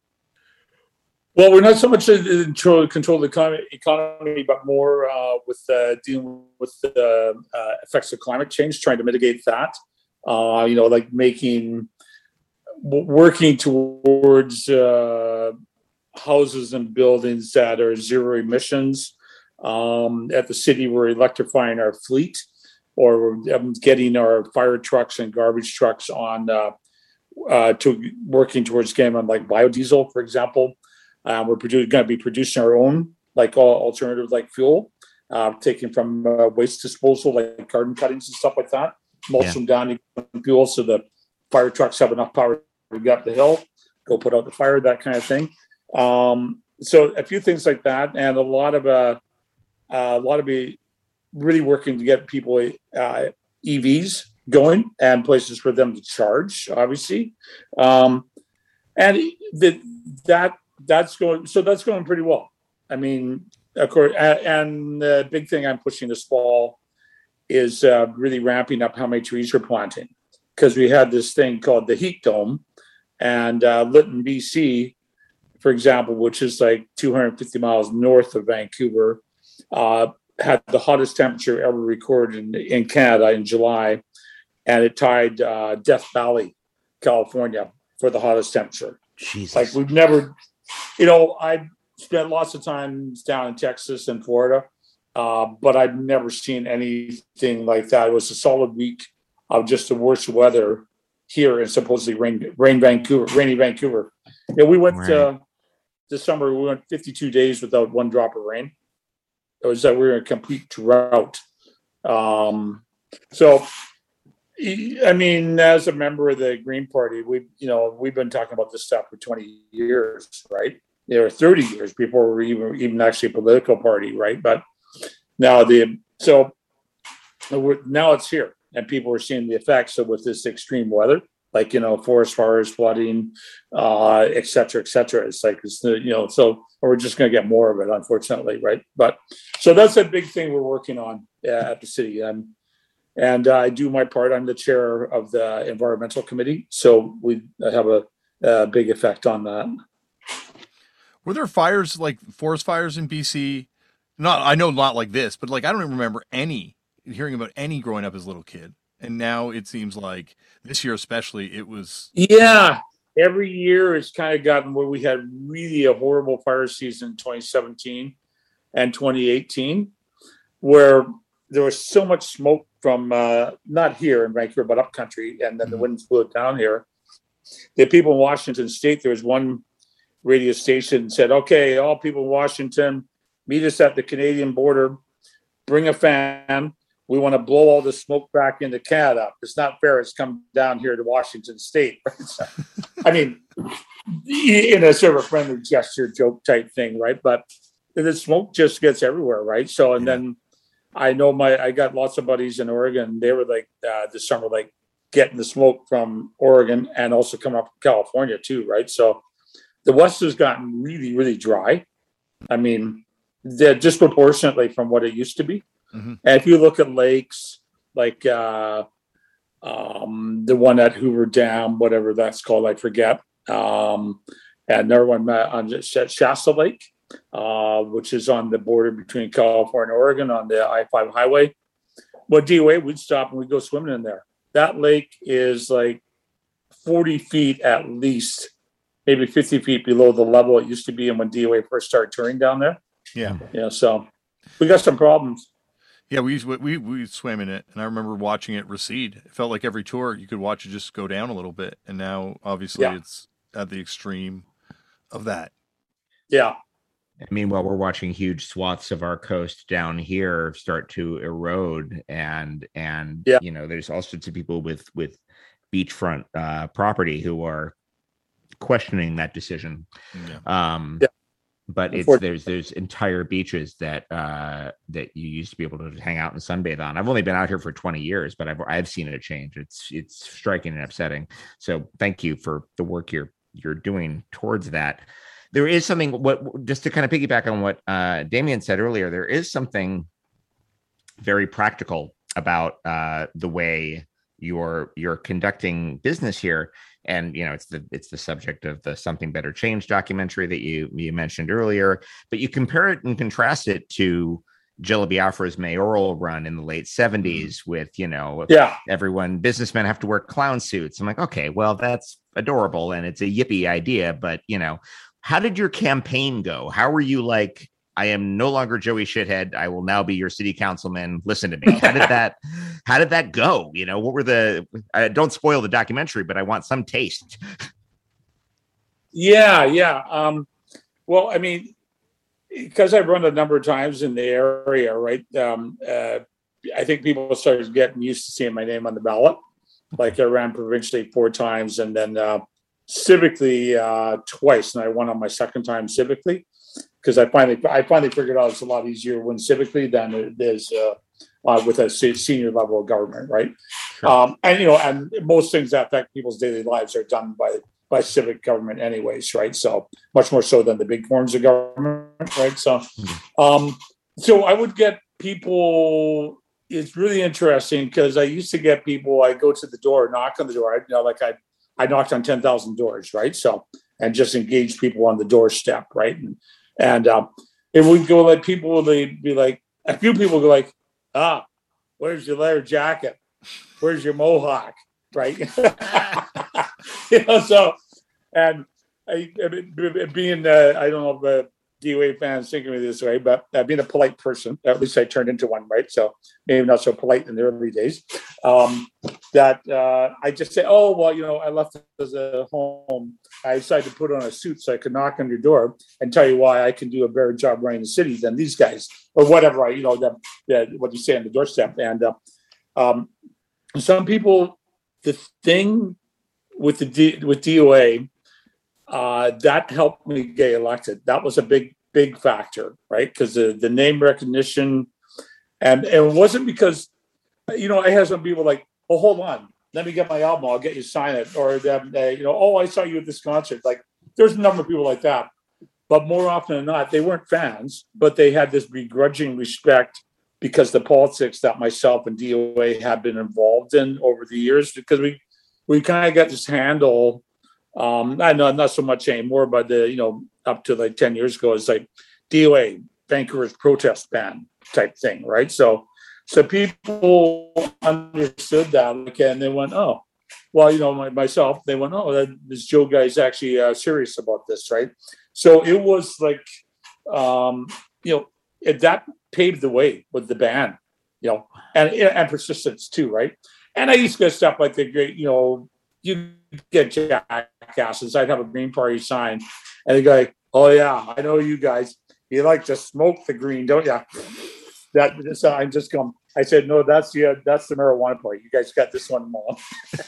Well, we're not so much in control, control the economy, economy, but more uh, with uh, dealing with the uh, effects of climate change, trying to mitigate that. Uh, you know, like making, working towards uh, houses and buildings that are zero emissions. Um, at the city, we're electrifying our fleet, or we're um, getting our fire trucks and garbage trucks on uh, uh, to working towards getting on like biodiesel, for example. Uh, we're produ- going to be producing our own like all alternative like fuel, uh, taken from uh, waste disposal, like garden cuttings and stuff like that. Mulch yeah. them down to fuel, so the fire trucks have enough power to get up the hill, go put out the fire, that kind of thing. Um, so a few things like that, and a lot of uh, Uh, a lot of be really working to get people uh, E Vs going and places for them to charge, obviously, um, and the, that that's going. So that's going pretty well. I mean, of course, and the big thing I'm pushing this fall is uh, really ramping up how many trees we're planting, because we had this thing called the heat dome, and uh, Lytton, B C, for example, which is like two hundred fifty miles north of Vancouver. uh, had the hottest temperature ever recorded in, in Canada in July, and it tied uh, Death Valley, California, for the hottest temperature. Jesus. Like we've never, you know, I spent lots of times down in Texas and Florida, uh, but I've never seen anything like that. It was a solid week of just the worst weather here in supposedly rain, rain Vancouver, rainy Vancouver. Yeah, we went Right. uh, this summer. We went fifty-two days without one drop of rain. It was that we were in a complete drought. Um, so, I mean, as a member of the Green Party, we, you know, we've been talking about this stuff for twenty years, right? There were thirty years before we were even, even actually a political party, right? But now the so we're, now it's here, and people are seeing the effects of with this extreme weather, like you know, forest fires, flooding, uh, et cetera, et cetera. It's like it's you know, so we're just going to get more of it, unfortunately, right? But so that's a big thing we're working on uh, at the city, and and uh, I do my part. I'm the chair of the environmental committee, so we have a, a big effect on that. Were there fires, like forest fires in B C? Not, I know not like this, but like I don't even remember any hearing about any growing up as a little kid. And now it seems like this year, especially, it was. Yeah, every year it's kind of gotten where we had really a horrible fire season in twenty seventeen and twenty eighteen, where there was so much smoke from uh, not here in Vancouver, but up country, and then the wind blew it down here. The people in Washington State, there was one radio station said, okay, all people in Washington, meet us at the Canadian border, bring a fan. We want to blow all the smoke back into Canada. It's not fair. It's come down here to Washington State. Right? So, I mean, in a sort of a friendly gesture, joke type thing, right? But the smoke just gets everywhere, right? So, and yeah. then I know my, I got lots of buddies in Oregon. They were like uh, this summer, like getting the smoke from Oregon and also coming up from California too, right? So the West has gotten really, really dry. I mean, they're disproportionately from what it used to be. Mm-hmm. And if you look at lakes like uh, um, the one at Hoover Dam, whatever that's called, I forget, um, and another one on Shasta Lake, uh, which is on the border between California and Oregon on the I five highway. Well, D O A, we'd stop and we'd go swimming in there. That lake is like forty feet at least, maybe fifty feet below the level it used to be. And when D O A first started touring down there. Yeah. Yeah. So we got some problems. Yeah, we we we swam in it, and I remember watching it recede. It felt like every tour you could watch it just go down a little bit, and now obviously yeah. it's at the extreme of that. Yeah. Meanwhile, we're watching huge swaths of our coast down here start to erode, and and yeah. you know, there's all sorts of people with with beachfront uh, property who are questioning that decision. Yeah. Um, yeah. But it's there's there's entire beaches that uh, that you used to be able to hang out and sunbathe on. I've only been out here for twenty years, but I've I've seen it change. It's it's striking and upsetting. So thank you for the work you're you're doing towards that. There is something what just to kind of piggyback on what uh, Damien said earlier. There is something very practical about uh, the way you're you're conducting business here. And, you know, it's the it's the subject of the Something Better Change documentary that you you mentioned earlier. But you compare it and contrast it to Jello Biafra's mayoral run in the late seventies with, you know, yeah. everyone, businessmen have to wear clown suits. I'm like, OK, well, that's adorable. And it's a yippee idea. But, you know, how did your campaign go? How were you like, I am no longer Joey Shithead. I will now be your city councilman. Listen to me. How did that, how did that go? You know, what were the, uh, don't spoil the documentary, but I want some taste. Yeah. Yeah. Um, well, I mean, because I've run a number of times in the area, right. Um, uh, I think people started getting used to seeing my name on the ballot. Like I ran provincially four times and then uh, civically uh, twice. And I won on my second time civically. Because I finally, I finally figured out it's a lot easier to win civically than it is uh, uh, with a senior level of government, right? Sure. Um, and you know, and most things that affect people's daily lives are done by by civic government, anyways, right? So much more so than the big forms of government, right? So, um, so I would get people. It's really interesting because I used to get people. I go to the door, knock on the door. I, you know, like I, I knocked on ten thousand doors, right? So and just engage people on the doorstep, right? And, And, um, it would go like people would be like, a few people go like, ah, where's your leather jacket? Where's your mohawk? Right. You know, so, and I, I being, uh, I don't know if the D O A fans think of me this way, but uh, being a polite person, at least I turned into one, right? So maybe not so polite in the early days. Um, that uh, I just say, oh, well, you know, I left as a home. I decided to put on a suit so I could knock on your door and tell you why I can do a better job running the city than these guys, or whatever. I, you know, the, the, what you say on the doorstep. And uh, um, some people, the thing with the D, with D O A, uh, that helped me get elected. That was a big, big factor, right? Because the, the name recognition, and, and it wasn't because, you know, I had some people like, oh, hold on, let me get my album, I'll get you to sign it. Or, them, uh, you know, oh, I saw you at this concert. Like, there's a number of people like that. But more often than not, they weren't fans, but they had this begrudging respect because the politics that myself and D O A have been involved in over the years, because we, we kind of got this handle. Um, I know not so much anymore, but the, you know, up to like ten years ago, it's like D O A, Vancouver's protest band type thing, right? So, so people understood that, like, and they went, oh, well, you know, my, myself, they went, oh, that, this Joe guy's actually uh, serious about this, right? So it was like, um, you know, it, that paved the way with the band, you know, and and persistence too, right? And I used to get stuff like the great, you know, you get jackasses. I'd have a Green Party sign, and the guy, oh yeah, I know you guys. You like to smoke the green, don't you? That so I'm just going. I said, no, that's the uh, that's the marijuana party. You guys got this one wrong.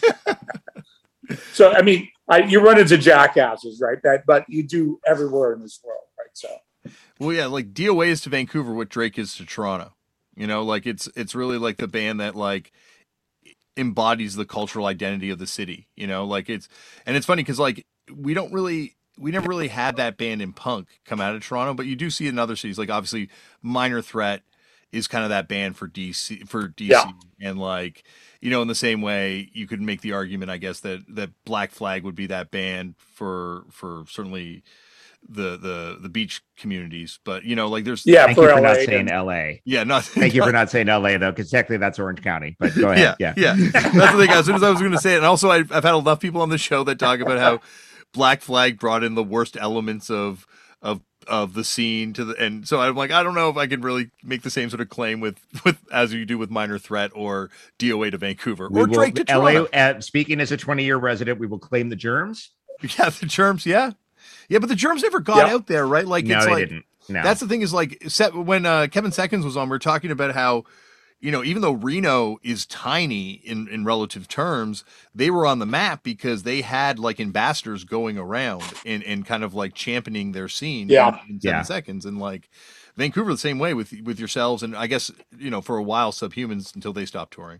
So I mean, I, you run into jackasses, right? That, but you do everywhere in this world, right? So, well, yeah, like D O A is to Vancouver what Drake is to Toronto. You know, like it's it's really like the band that like embodies the cultural identity of the city. You know, like it's and it's funny because like we don't really. We never really had that band in punk come out of Toronto, but you do see it in other cities. Like obviously Minor Threat is kind of that band for D C for D C. Yeah. And like, you know, in the same way you could make the argument, I guess, that, that Black Flag would be that band for, for certainly the, the, the beach communities. But you know, like there's, yeah, thank you for not saying L A. Yeah. Not, thank you for not saying L A though. Cause technically that's Orange County, but go ahead. Yeah. Yeah. yeah. That's the thing. As soon as I was going to say it. And also I've, I've had enough people on the show that talk about how Black Flag brought in the worst elements of of of the scene to the, and so I'm like, I don't know if I can really make the same sort of claim with with as you do with Minor Threat or D O A to Vancouver we or Drake will, to Toronto. L A, uh, speaking as a twenty year resident, we will claim the Germs. Yeah, the Germs. Yeah, yeah, but the Germs never got yep. out there, right? Like, no, it's they like didn't. No. That's the thing is like when uh, Kevin Seconds was on, we we're talking about how, you know, even though Reno is tiny in, in relative terms, they were on the map because they had like ambassadors going around and, and kind of like championing their scene yeah. in, in seven yeah. seconds. And like Vancouver, the same way with, with yourselves. And I guess, you know, for a while, Subhumans until they stopped touring.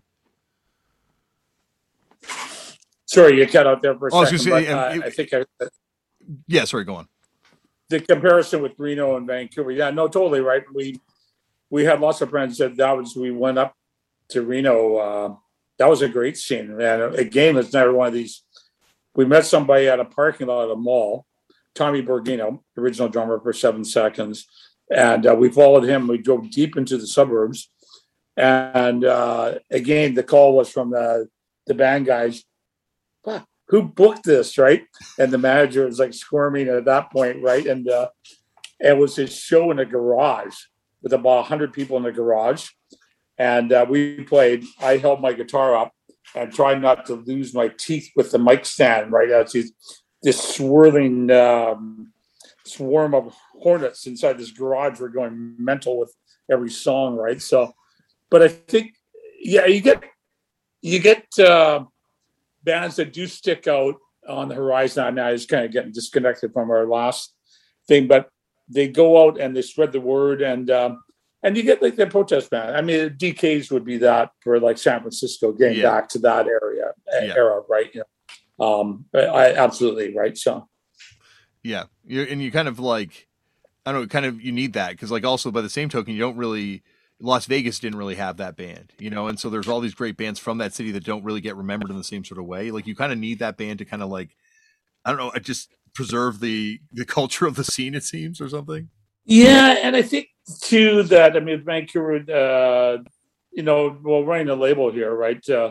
Sorry, you cut out there for a oh, second. Say, but, uh, it, I think I, uh, yeah, sorry, go on. The comparison with Reno and Vancouver. Yeah, no, totally right. We, We had lots of friends that that was, we went up to Reno. Uh, that was a great scene. And again, it's never one of these. We met somebody at a parking lot at a mall, Tommy Borghino, original drummer for Seven Seconds. And uh, we followed him. We drove deep into the suburbs. And uh, again, the call was from the, the band guys. Wow, who booked this, right? And the manager was like squirming at that point, right? And uh, it was his show in a garage with about one hundred people in the garage. And uh, we played, I held my guitar up and tried not to lose my teeth with the mic stand, right? As this swirling um, swarm of hornets inside this garage were going mental with every song, right? So, but I think, yeah, you get, you get uh, bands that do stick out on the horizon. Now is kind of getting disconnected from our last thing, but they go out and they spread the word, and um, and you get like the protest band. I mean, D Ks would be that for like San Francisco, getting yeah. back to that area yeah. era, right? You know, um, I absolutely right. So, yeah, you and you kind of like, I don't know, kind of you need that because like also by the same token, you don't really. Las Vegas didn't really have that band, you know, and so there's all these great bands from that city that don't really get remembered in the same sort of way. Like you kind of need that band to kind of like, I don't know, just preserve the the culture of the scene, it seems, or something. Yeah, and I think too that I mean Vancouver, uh, you know, well, running a label here, right? Uh,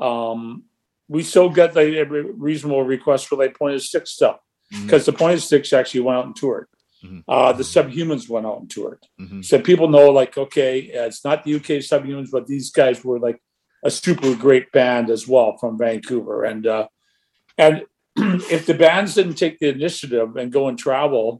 um, we still got the a reasonable request for like Point of Six stuff because mm-hmm. the Point of Six actually went out and toured. Mm-hmm. Uh, the Subhumans went out and toured, mm-hmm. so people know like okay, it's not the U K Subhumans, but these guys were like a super great band as well from Vancouver, and uh, and if the bands didn't take the initiative and go and travel,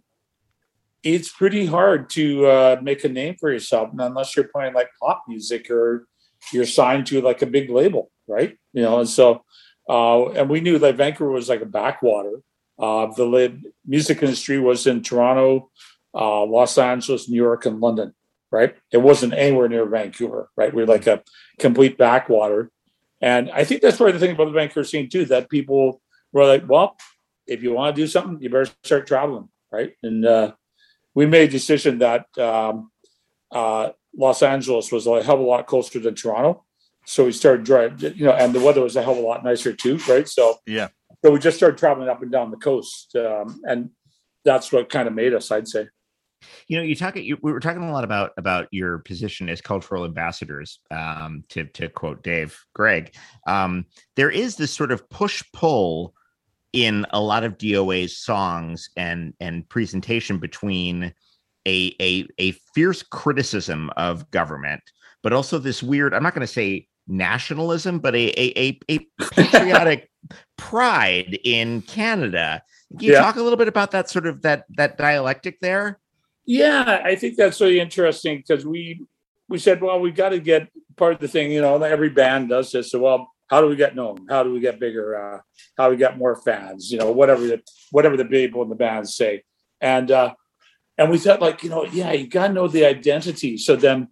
it's pretty hard to uh, make a name for yourself unless you're playing like pop music or you're signed to like a big label, right? You know, and so, uh, and we knew that Vancouver was like a backwater. Uh, the music industry was in Toronto, uh, Los Angeles, New York, and London, right? It wasn't anywhere near Vancouver, right? We're like a complete backwater. And I think that's part of the thing about the Vancouver scene too, that people were like, well, if you want to do something, you better start traveling, right? And, uh, we made a decision that um, uh, Los Angeles was a hell of a lot closer than Toronto. So we started driving, you know, and the weather was a hell of a lot nicer too, right? So yeah, so we just started traveling up and down the coast. Um, and that's what kind of made us, I'd say. You know, you talk. You, we were talking a lot about about your position as cultural ambassadors. Um, to to quote Dave Gregg, um, there is this sort of push pull in a lot of D O A's songs and and presentation between a a a fierce criticism of government, but also this weird, I'm not going to say nationalism, but a a a, a patriotic pride in Canada. Can you yeah. talk a little bit about that sort of that that dialectic there? Yeah, I think that's really interesting because we we said, well, we got to get part of the thing, you know, every band does this. So, well, how do we get known? How do we get bigger? Uh, how do we get more fans? You know, whatever the whatever the people in the band say. And uh, and we thought, like, you know, yeah, you got to know the identity. So then,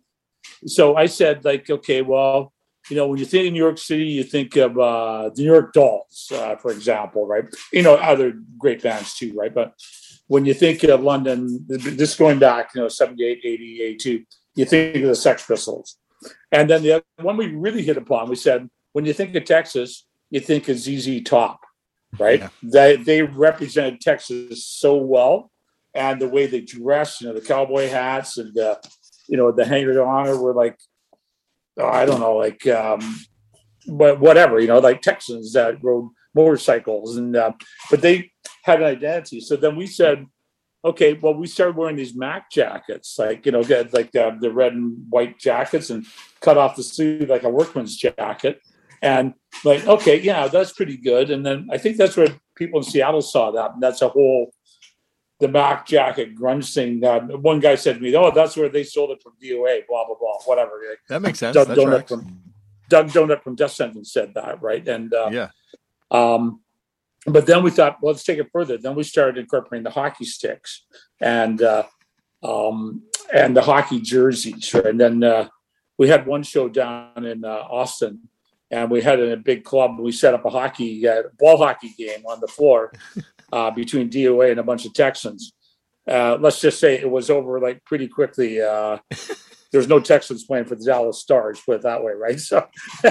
so I said, like, okay, well, you know, when you think of New York City, you think of uh, the New York Dolls, uh, for example, right? You know, other great bands too, right? But when you think of London, this going back, you know, seventy-eight, eighty, eighty-two, you think of the Sex Pistols. And then the other one we really hit upon, we said, when you think of Texas, you think of Z Z Top, right? Yeah. They they represented Texas so well, and the way they dressed, you know, the cowboy hats and the, you know, the hanger of honor were like, oh, I don't know, like, um, but whatever, you know, like Texans that rode motorcycles, and uh, but they had an identity. So then we said, okay, well, we started wearing these Mac jackets, like, you know, get like uh, the red and white jackets, and cut off the sleeve like a workman's jacket. And like, okay, yeah, that's pretty good. And then I think that's where people in Seattle saw that. And that's a whole, the Mac jacket grunge thing. Uh, one guy said to me, oh, that's where they sold it from D O A, blah, blah, blah, whatever. Like, that makes sense. Doug That's Donut right. from Doug Donut from Death Sentence said that, right? And uh, yeah. Um, but then we thought, well, let's take it further. Then we started incorporating the hockey sticks and uh, um, and the hockey jerseys. Right? And then uh, we had one show down in uh, Austin, and we had in a big club. We set up a hockey uh, ball hockey game on the floor uh, between D O A and a bunch of Texans. Uh, let's just say it was over like pretty quickly. Uh, there's no Texans playing for the Dallas Stars, put it that way, right? So.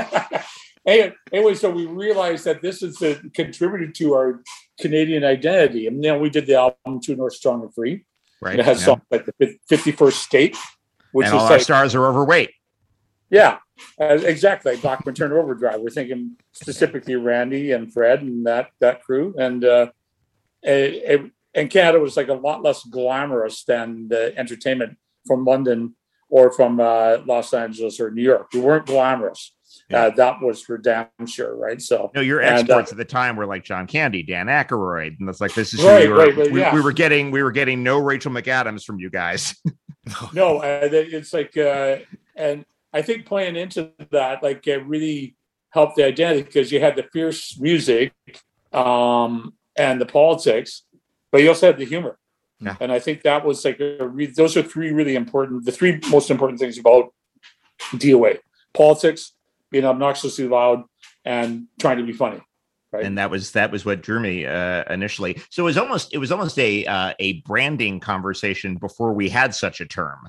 Anyway, so we realized that this is a contributed to our Canadian identity. And then we did the album True North, Strong and Free. Right. And it has yeah. songs like the fifty-first State, which and is all like, our stars are overweight. Yeah, uh, exactly. Bachman Turner Overdrive. We're thinking specifically Randy and Fred and that that crew. And uh, it, it, and Canada was like a lot less glamorous than the entertainment from London or from uh, Los Angeles or New York. We weren't glamorous. Yeah. Uh, that was for damn sure, right? So no, your exports and, uh, at the time were like John Candy, Dan Aykroyd, and it's like this is right, who we were. Right, right, we, yeah. we were getting, we were getting no Rachel McAdams from you guys. No, uh, it's like, uh, and I think playing into that like it really helped the identity because you had the fierce music um, and the politics, but you also had the humor, yeah. And I think that was like a re- those are three really important, the three most important things about D O A: politics, being obnoxiously loud, and trying to be funny, right? And that was that was what drew me uh, initially. So it was almost it was almost a uh, a branding conversation before we had such a term.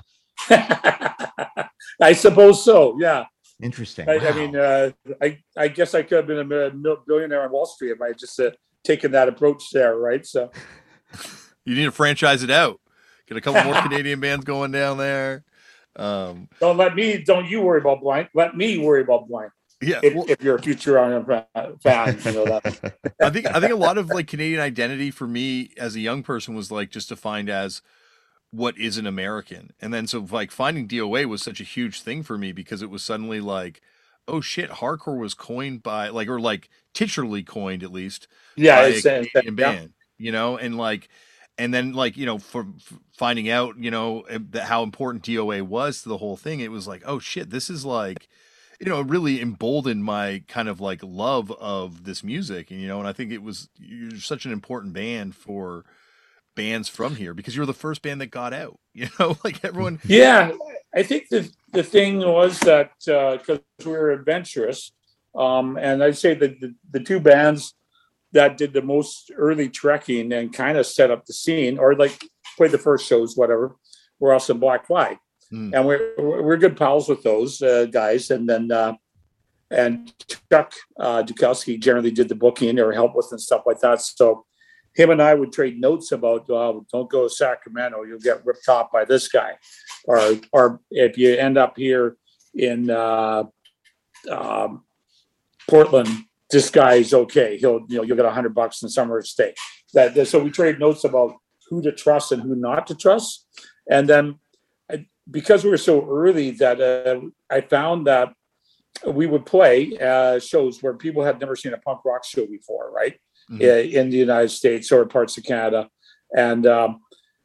I suppose so. Yeah. Interesting. I, wow. I mean, uh, I I guess I could have been a billionaire on Wall Street if I had just uh, taken that approach there, right? So you need to franchise it out. Get a couple more Canadian bands going down there. Um, don't let me. Don't you worry about Blank. Let me worry about Blank. Yeah, if, well, if you're a Futurama fan, you know that. I think I think a lot of like Canadian identity for me as a young person was like just defined as what is an American, and then so like finding D O A was such a huge thing for me because it was suddenly like, oh shit, hardcore was coined by like or like titularly coined at least yeah, by it's, a Canadian uh, band, yeah. you know, and like. And then, like, you know, for, for finding out, you know, that how important D O A was to the whole thing, it was like, oh, shit, this is like, you know, it really emboldened my kind of like love of this music. And, you know, and I think it was, you're such an important band for bands from here because you're the first band that got out, you know, like everyone. Yeah. I think the, the thing was that because uh, we were adventurous, um, and I'd say that the, the two bands that did the most early trekking and kind of set up the scene or like played the first shows, whatever, were also Black Flag. Mm. And we're, we're good pals with those uh, guys. And then, uh, and Chuck uh, Dukowski generally did the booking or help with and stuff like that. So him and I would trade notes about, oh, don't go to Sacramento, you'll get ripped off by this guy. Or, or if you end up here in uh, um, Portland, this guy is okay. He'll, you know, you'll get a hundred bucks in summer stay. That, that so we trade notes about who to trust and who not to trust. And then I, because we were so early that uh, I found that we would play uh, shows where people had never seen a punk rock show before, right? Mm-hmm. uh, in the United States or parts of Canada. And, um,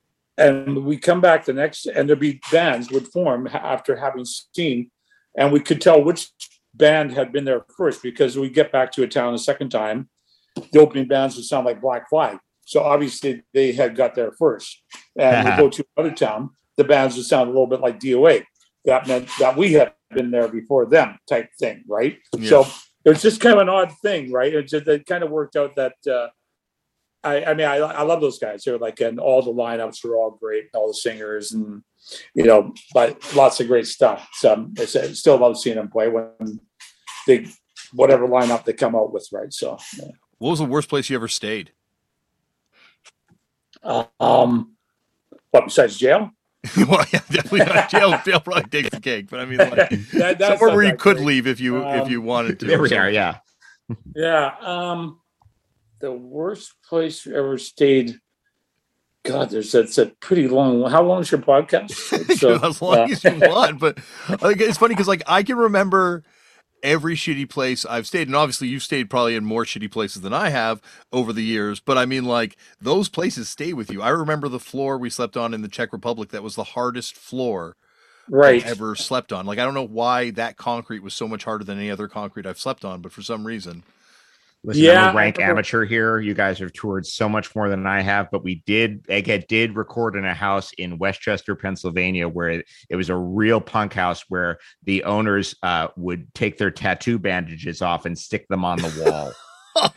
and we come back the next, and there'd be bands would form after having seen, and we could tell which band had been there first because we get back to a town a second time, the opening bands would sound like Black Flag. So obviously they had got there first. And we go to another town, the bands would sound a little bit like D O A. That meant that we had been there before them type thing, right? Yeah. So it was just kind of an odd thing, right? It just it kind of worked out that uh, I, I mean, I, I love those guys. They're like, and all the lineups were all great, all the singers, and you know, but lots of great stuff. So I still love seeing them play when they, whatever lineup they come out with, right? So, yeah. What was the worst place you ever stayed? Uh, um, what besides jail? Well, yeah, definitely not jail. Jail probably takes the cake, but I mean, like, that, somewhere where you could great. leave if you um, if you wanted to. There we are. Yeah, yeah. Um, the worst place you ever stayed. God, there's that's a pretty long. How long is your podcast? So, as long uh, as you want, but like, it's funny because like I can remember every shitty place I've stayed, and obviously you've stayed probably in more shitty places than I have over the years, but I mean, like, those places stay with you. I remember the floor we slept on in the Czech Republic. That was the hardest floor right. I've ever slept on. Like, I don't know why that concrete was so much harder than any other concrete I've slept on, but for some reason. Listen, yeah, I'm a rank amateur here. You guys have toured so much more than I have, but we did, Egghead did record in a house in Westchester, Pennsylvania, where it, it was a real punk house where the owners uh, would take their tattoo bandages off and stick them on the wall.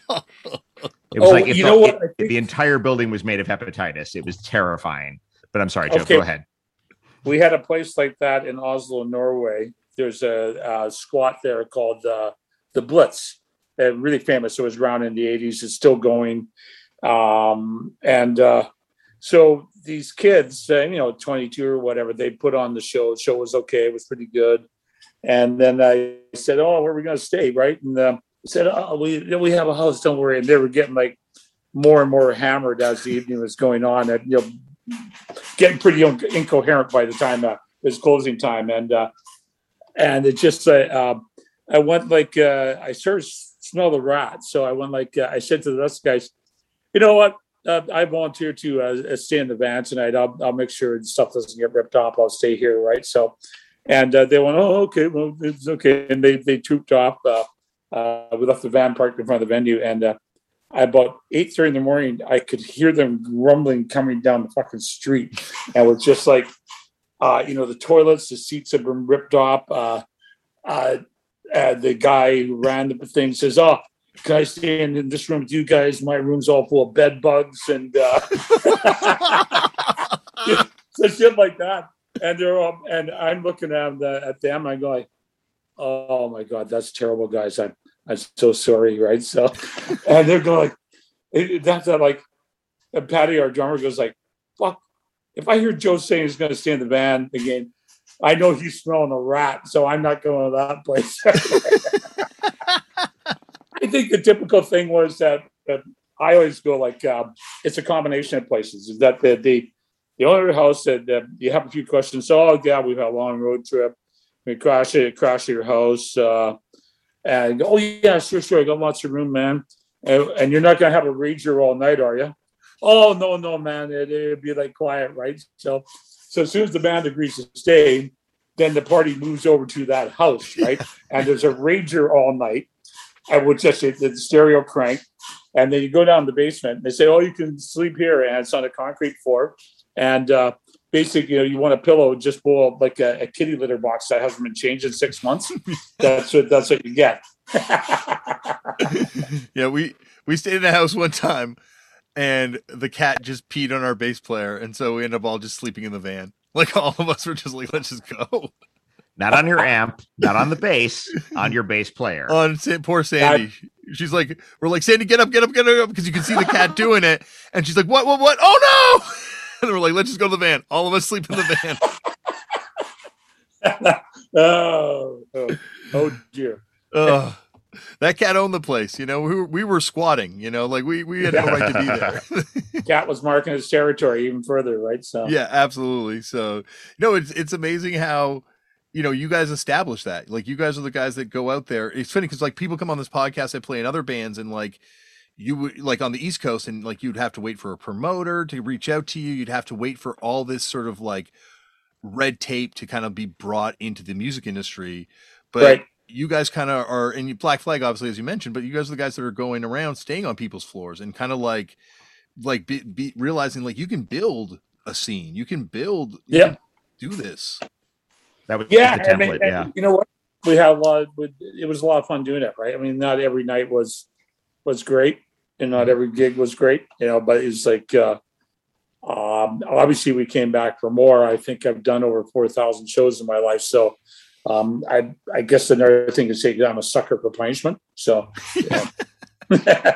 It was oh, like if, you know the, what? it, think... the entire building was made of hepatitis. It was terrifying. But I'm sorry, Joe, okay. Go ahead. We had a place like that in Oslo, Norway. There's a, a squat there called uh, the Blitz. Uh, really famous. It was around in the eighties. It's still going. Um, and uh, so these kids, uh, you know, twenty-two or whatever, they put on the show. The show was okay. It was pretty good. And then I said, oh, where are we going to stay? Right. And uh, I said, oh, we, we have a house. Don't worry. And they were getting like more and more hammered as the evening was going on. And, you know, getting pretty un- incoherent by the time uh, it was closing time. And, uh, and it just, uh, uh, I went like, uh, I started smell the rat. So I went like, uh, I said to the rest guys, you know what? Uh, I volunteer to uh, stay in the van tonight. I'll, I'll make sure the stuff doesn't get ripped off. I'll stay here. Right. So, and uh, they went, oh, okay, well, it's okay. And they, they trooped off. Uh, uh, we left the van parked in front of the venue. And uh, about eight thirty in the morning, I could hear them grumbling coming down the fucking street. And it was just like, uh, you know, the toilets, the seats have been ripped off. Uh, uh, Uh, the guy who ran the thing says, oh, can I stay in, in this room with you guys? My room's all full of bed bugs and uh, so shit like that. And they're all, and I'm looking at them, at them and I'm going, oh my God, that's terrible, guys. I'm, I'm so sorry. Right. So, and they're going like, it, that's uh, like, and Patty, our drummer, goes like, fuck, if I hear Joe saying he's going to stay in the van again, I know he's smelling a rat, so I'm not going to that place. I think the typical thing was that, that I always go like, uh, it's a combination of places. Is that the the, the owner of the house said that you have a few questions. So, oh, yeah, we've had a long road trip. We crash it, crash your house. Uh, and, oh, yeah, sure, sure. I got lots of room, man. And, and you're not going to have a rager all night, are you? Oh, no, no, man. It, it'd be like quiet, right? So, so as soon as the band agrees to stay, then the party moves over to that house, right? And there's a rager all night. I would just say the stereo crank. And then you go down the basement. And they say, oh, you can sleep here. And it's on a concrete floor. And uh, basically, you know, you want a pillow just below like a, a kitty litter box that hasn't been changed in six months. That's what that's what you get. Yeah, we we stayed in a house one time, and the cat just peed on our bass player, and so we ended up all just sleeping in the van. Like all of us were just like, let's just go. Not on your amp, not on the bass, on your bass player. On poor Sandy. I, she's like, we're like, Sandy, get up, get up, get up, because you can see the cat doing it. And she's like, what, what, what? Oh no! And we're like, let's just go to the van. All of us sleep in the van. oh, oh, oh dear. Uh, that cat owned the place. You know, we were, we were squatting, you know, like we, we had no right to be there. Cat was marking his territory even further, right? So yeah, absolutely. So, you know, it's, it's amazing how, you know, you guys establish that. Like, you guys are the guys that go out there. It's funny because, like, people come on this podcast that play in other bands, and, like, you would, like, on the East Coast, and, like, you'd have to wait for a promoter to reach out to you. You'd have to wait for all this sort of, like, red tape to kind of be brought into the music industry. But right. You guys kind of are, and you Black Flag, obviously, as you mentioned, but you guys are the guys that are going around, staying on people's floors, and kind of, like, like, be, be realizing, like, you can build a scene. You can build, you yeah. can do this. That was yeah, the template, I mean, yeah. You know what? We had a lot. Of, it was a lot of fun doing it, right? I mean, not every night was was great, and not every gig was great, you know. But it's like, uh, um, obviously, we came back for more. I think I've done over four thousand shows in my life, so um, I I guess another thing to say, I'm a sucker for punishment. So, yeah,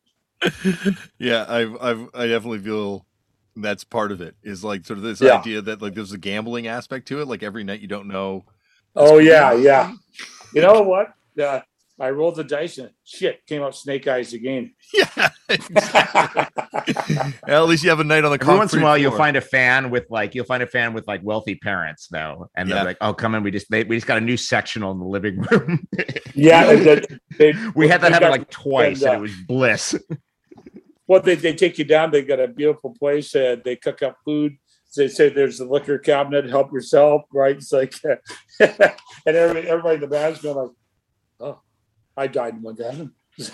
yeah I've I've I definitely feel. That's part of it, is like sort of this yeah. idea that like there's a gambling aspect to it. Like every night you don't know. Oh yeah, yeah. You know what? Uh, I rolled the dice and shit came out snake eyes again. Yeah. Exactly. Well, at least you have a night on the. Every once in a while, floor. You'll find a fan with like you'll find a fan with like wealthy parents though, and yeah. they're like, "Oh, come in, we just they, we just got a new sectional in the living room." Yeah, they, they, we had that happen like twice, and, uh, and it was bliss. Well, they, they take you down. They got a beautiful place. Uh, they cook up food. They say there's a liquor cabinet. Help yourself, right? It's like, uh, and everybody, everybody in the band's going like, "Oh, I died in one day."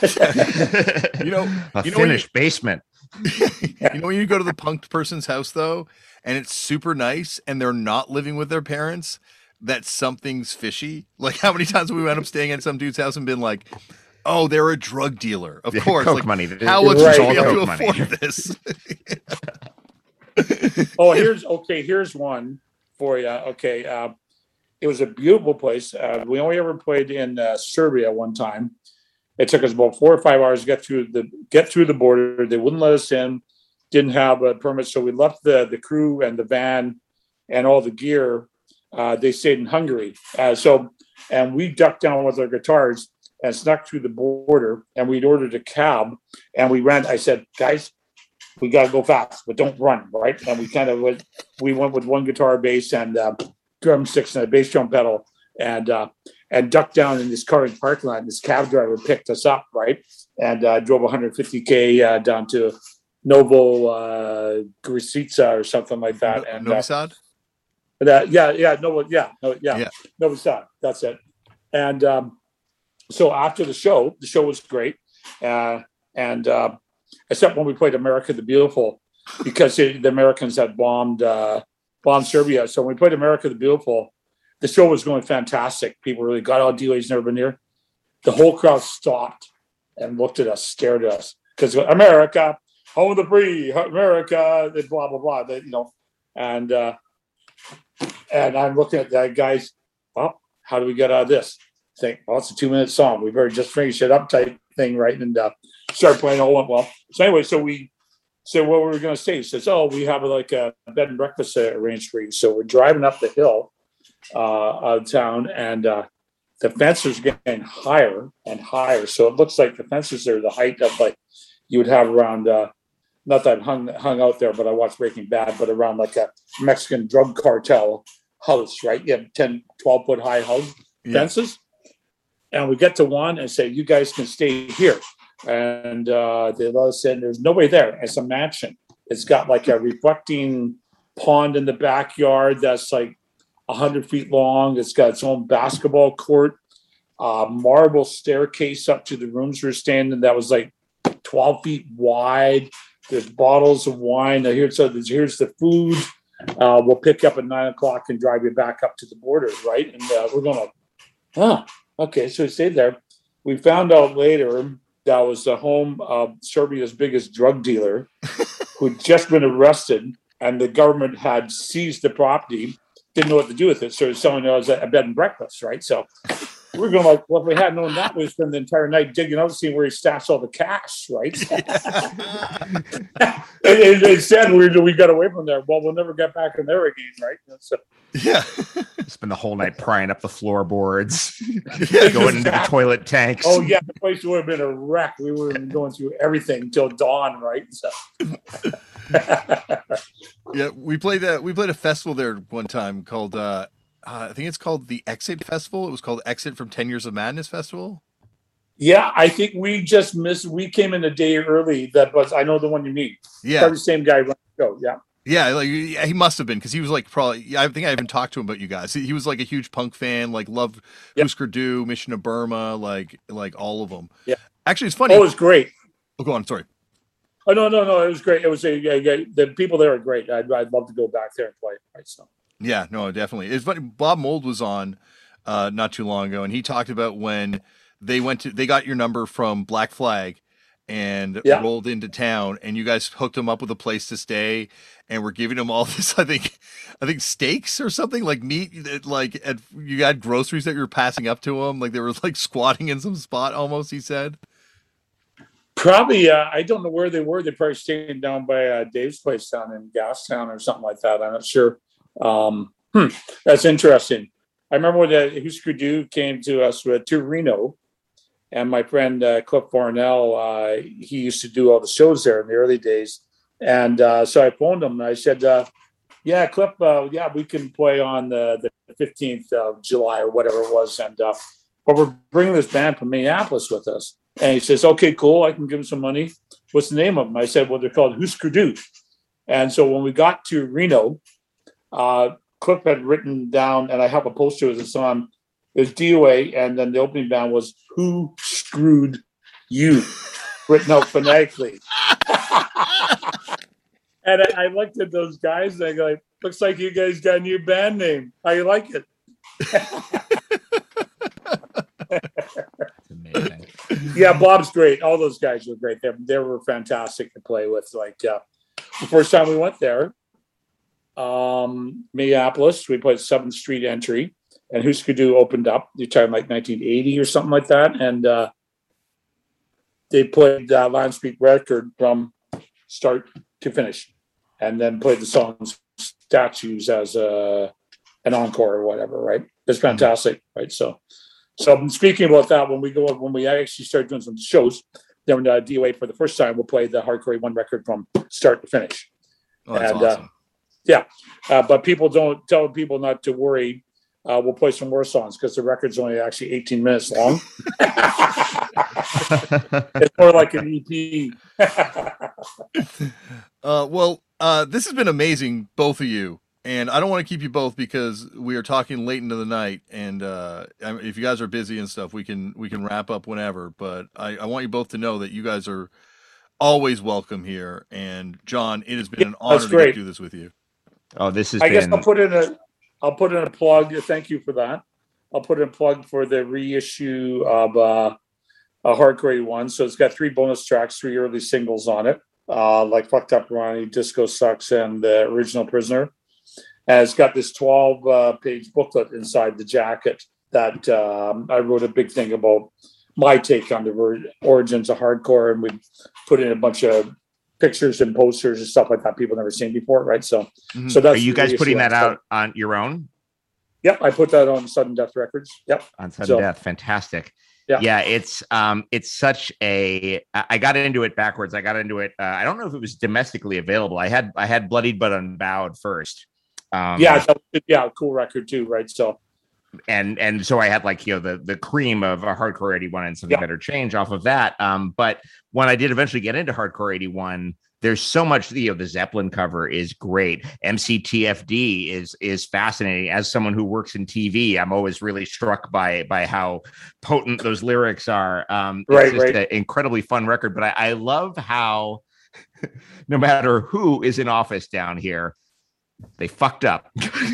you know, a you know finished you, basement. You know when you go to the punked person's house though, and it's super nice, and they're not living with their parents, that something's fishy. Like how many times we went up staying at some dude's house and been like, oh, they're a drug dealer. Of yeah, course. Coke like, money. How would right. you be able to money. afford this? Oh, here's okay. Here's one for you. Okay. Uh, it was a beautiful place. Uh, we only ever played in uh, Serbia one time. It took us about four or five hours to get through the get through the border. They wouldn't let us in. Didn't have a permit. So we left the, the crew and the van and all the gear. Uh, they stayed in Hungary. Uh, so, and we ducked down with our guitars and snuck through the border, and we'd ordered a cab, and we ran. I said, guys, we got to go fast, but don't run, right? And we kind of went, we went with one guitar, bass, and uh, drumsticks and a bass drum pedal, and uh, and ducked down in this car in the parking lot. And this cab driver picked us up, right? And uh, drove one hundred fifty K uh, down to Novo uh, Grisica or something like that. No, and Novi Sad? Uh, that, yeah, yeah, Novo, yeah, no, yeah, yeah. Novi Sad, that's it. And um, so after the show, the show was great. Uh, and uh, except when we played America the Beautiful, because it, the Americans had bombed uh, bombed Serbia. So when we played America the Beautiful, the show was going fantastic. People really got out. D J's never been here. The whole crowd stopped and looked at us, stared at us, because America, home of the free, America, blah blah blah. They, you know, and uh, and I'm looking at that guys. Well, how do we get out of this? Think, well, it's a two minute song. We better just finish it up type thing, right? And uh, start playing. All went well. So anyway, so we So what were we going to say? He says, oh, we have like a bed and breakfast uh, arranged for you. So we're driving up the hill uh, out of town, and uh, the fences are getting higher and higher. So it looks like the fences are the height of like you would have around, uh, not that I hung, hung out there, but I watched Breaking Bad, but around like a Mexican drug cartel house, right? You have ten, twelve foot high house yeah. fences. And we get to one and say, you guys can stay here. And uh, they let us in. There's nobody there. It's a mansion. It's got like a reflecting pond in the backyard that's like one hundred feet long. It's got its own basketball court, uh, marble staircase up to the rooms we're staying in that was like twelve feet wide. There's bottles of wine. Now here's, so here's the food. Uh, we'll pick up at nine o'clock and drive you back up to the border, right? And uh, we're going like, huh. Okay, so we stayed there. We found out later that was the home of Serbia's biggest drug dealer who'd just been arrested, and the government had seized the property, didn't know what to do with it, so it was selling it as a bed and breakfast, right? So we're going like, well, if we had known that, we spent the entire night digging out, seeing where he stashed all the cash, right? and, and instead, we, we got away from there. Well, we'll never get back in there again, right? So, yeah. Spend the whole night prying up the floorboards, going into the toilet tanks. Oh, yeah. The place would have been a wreck. We would have been going through everything until dawn, right? So. yeah, we played that. We played a festival there one time called, uh, uh, I think it's called the Exit Festival. It was called Exit from ten Years of Madness Festival. Yeah, I think we just missed. We came in a day early. That was, I know the one you mean. Yeah. Probably the same guy running the show. Yeah. Yeah, like yeah, he must have been because he was like probably. I think I even talked to him about you guys. He, he was like a huge punk fan, like loved yep. Husker Du, Mission of Burma, like like all of them. Yeah, actually, it's funny. Oh, it was great. Oh, go on. Sorry. Oh no, no, no! It was great. It was a, a, a the people there are great. I'd, I'd love to go back there and play. Right, so. Yeah, no, definitely. It's funny. Bob Mould was on uh, not too long ago, and he talked about when they went to they got your number from Black Flag. And yeah. rolled into town, and you guys hooked him up with a place to stay, and were giving him all this. I think, I think steaks or something like meat. Like at, you had groceries that you were passing up to him, like they were like squatting in some spot almost. He said, probably. Uh, I don't know where they were. They probably staying down by uh, Dave's place down in Gastown or something like that. I'm not sure. Um, hmm, that's interesting. I remember when the Husker Du came to us with to Reno. And my friend uh, Cliff Farnell, uh, he used to do all the shows there in the early days. And uh, so I phoned him and I said, uh, yeah, Cliff, uh, yeah, we can play on the, the fifteenth of July or whatever it was. And uh, but we're bringing this band from Minneapolis with us. And he says, okay, cool. I can give him some money. What's the name of them? I said, well, they're called Husker Du. And so when we got to Reno, uh, Cliff had written down, and I have a poster with this on, it was D O A, and then the opening band was Who Screwed You, written out phonetically. And I, I looked at those guys, and I go, like, looks like you guys got a new band name. How you like it? Amazing. Yeah, Bob's great. All those guys were great. They, they were fantastic to play with. Like uh, the first time we went there, um, Minneapolis, we played seventh Street Entry. And Husker Du opened up. You're talking like nineteen eighty or something like that. And uh, they played uh, Lion Speak record from start to finish. And then played the songs Statues as a, an encore or whatever, right? It's fantastic, right? So so speaking about that, when we go, when we actually start doing some shows, then uh, D O A for the first time, we'll play the Hardcore One record from start to finish. Oh, that's and awesome. uh, yeah, uh, but people don't tell people not to worry. Uh, we'll play some more songs because the record's only actually eighteen minutes long. It's more like an E P. uh, well, uh, this has been amazing, both of you. And I don't want to keep you both because we are talking late into the night. And uh, if you guys are busy and stuff, we can we can wrap up whenever. But I, I want you both to know that you guys are always welcome here. And John, it has been yeah, an honor to get do this with you. Oh, this is. I been... guess I'll put in a. I'll put in a plug. Thank you for that. I'll put in a plug for the reissue of uh, a Hardcore One. So it's got three bonus tracks, three early singles on it, uh, like Fucked Up Ronnie, Disco Sucks, and the Original Prisoner. And it's got this twelve uh, page booklet inside the jacket that um, I wrote a big thing about my take on the origins of hardcore, and we put in a bunch of pictures and posters and stuff like that people never seen before, right? So, Mhm. so that's Are you guys the putting issue. that out on your own? Yep, I put that on Sudden Death Records. Yep, On Sudden So- Death. Fantastic. Yeah. Yeah, it's um it's such a I I got into it backwards. I got into it. Uh, I don't know if it was domestically available. I had I had Bloodied but Unbowed first. Um, yeah, that was- yeah, cool record too, right? So, and and so I had like you know the the cream of a Hardcore eighty-one and Something Yeah. Better Change off of that. Um, but when I did eventually get into Hardcore eighty-one, there's so much. You know, the Zeppelin cover is great. M C T F D is is fascinating. As someone who works in T V, I'm always really struck by by how potent those lyrics are. Um, it's Right, just right. an incredibly fun record. But I, I love how no matter who is in office down here, they fucked up.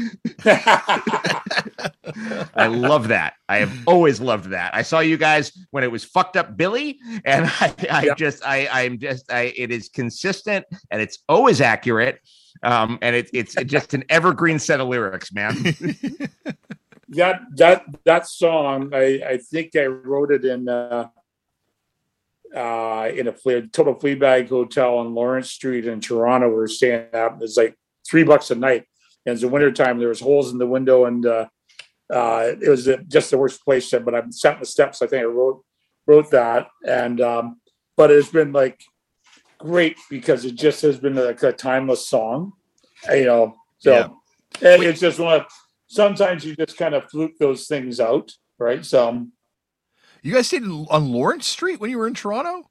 I love that. I have always loved that. I saw you guys when it was fucked up Billy, and I, I Yep. just, I, I'm just, I, it is consistent and it's always accurate. Um, and it's, it's just an evergreen set of lyrics, man. that that that song, I I think I wrote it in uh, uh in a flea, total Fleabag hotel on Lawrence Street in Toronto. We were staying at. It's like three bucks a night. And it's the wintertime. There was holes in the window, and uh, uh, it was just the worst place. But I'm sat in the steps. I think I wrote wrote that, and um, but it's been like great because it just has been like a timeless song, you know. So Yeah. and it's just one of sometimes you just kind of fluke those things out, right? So You guys stayed on Lawrence Street when you were in Toronto?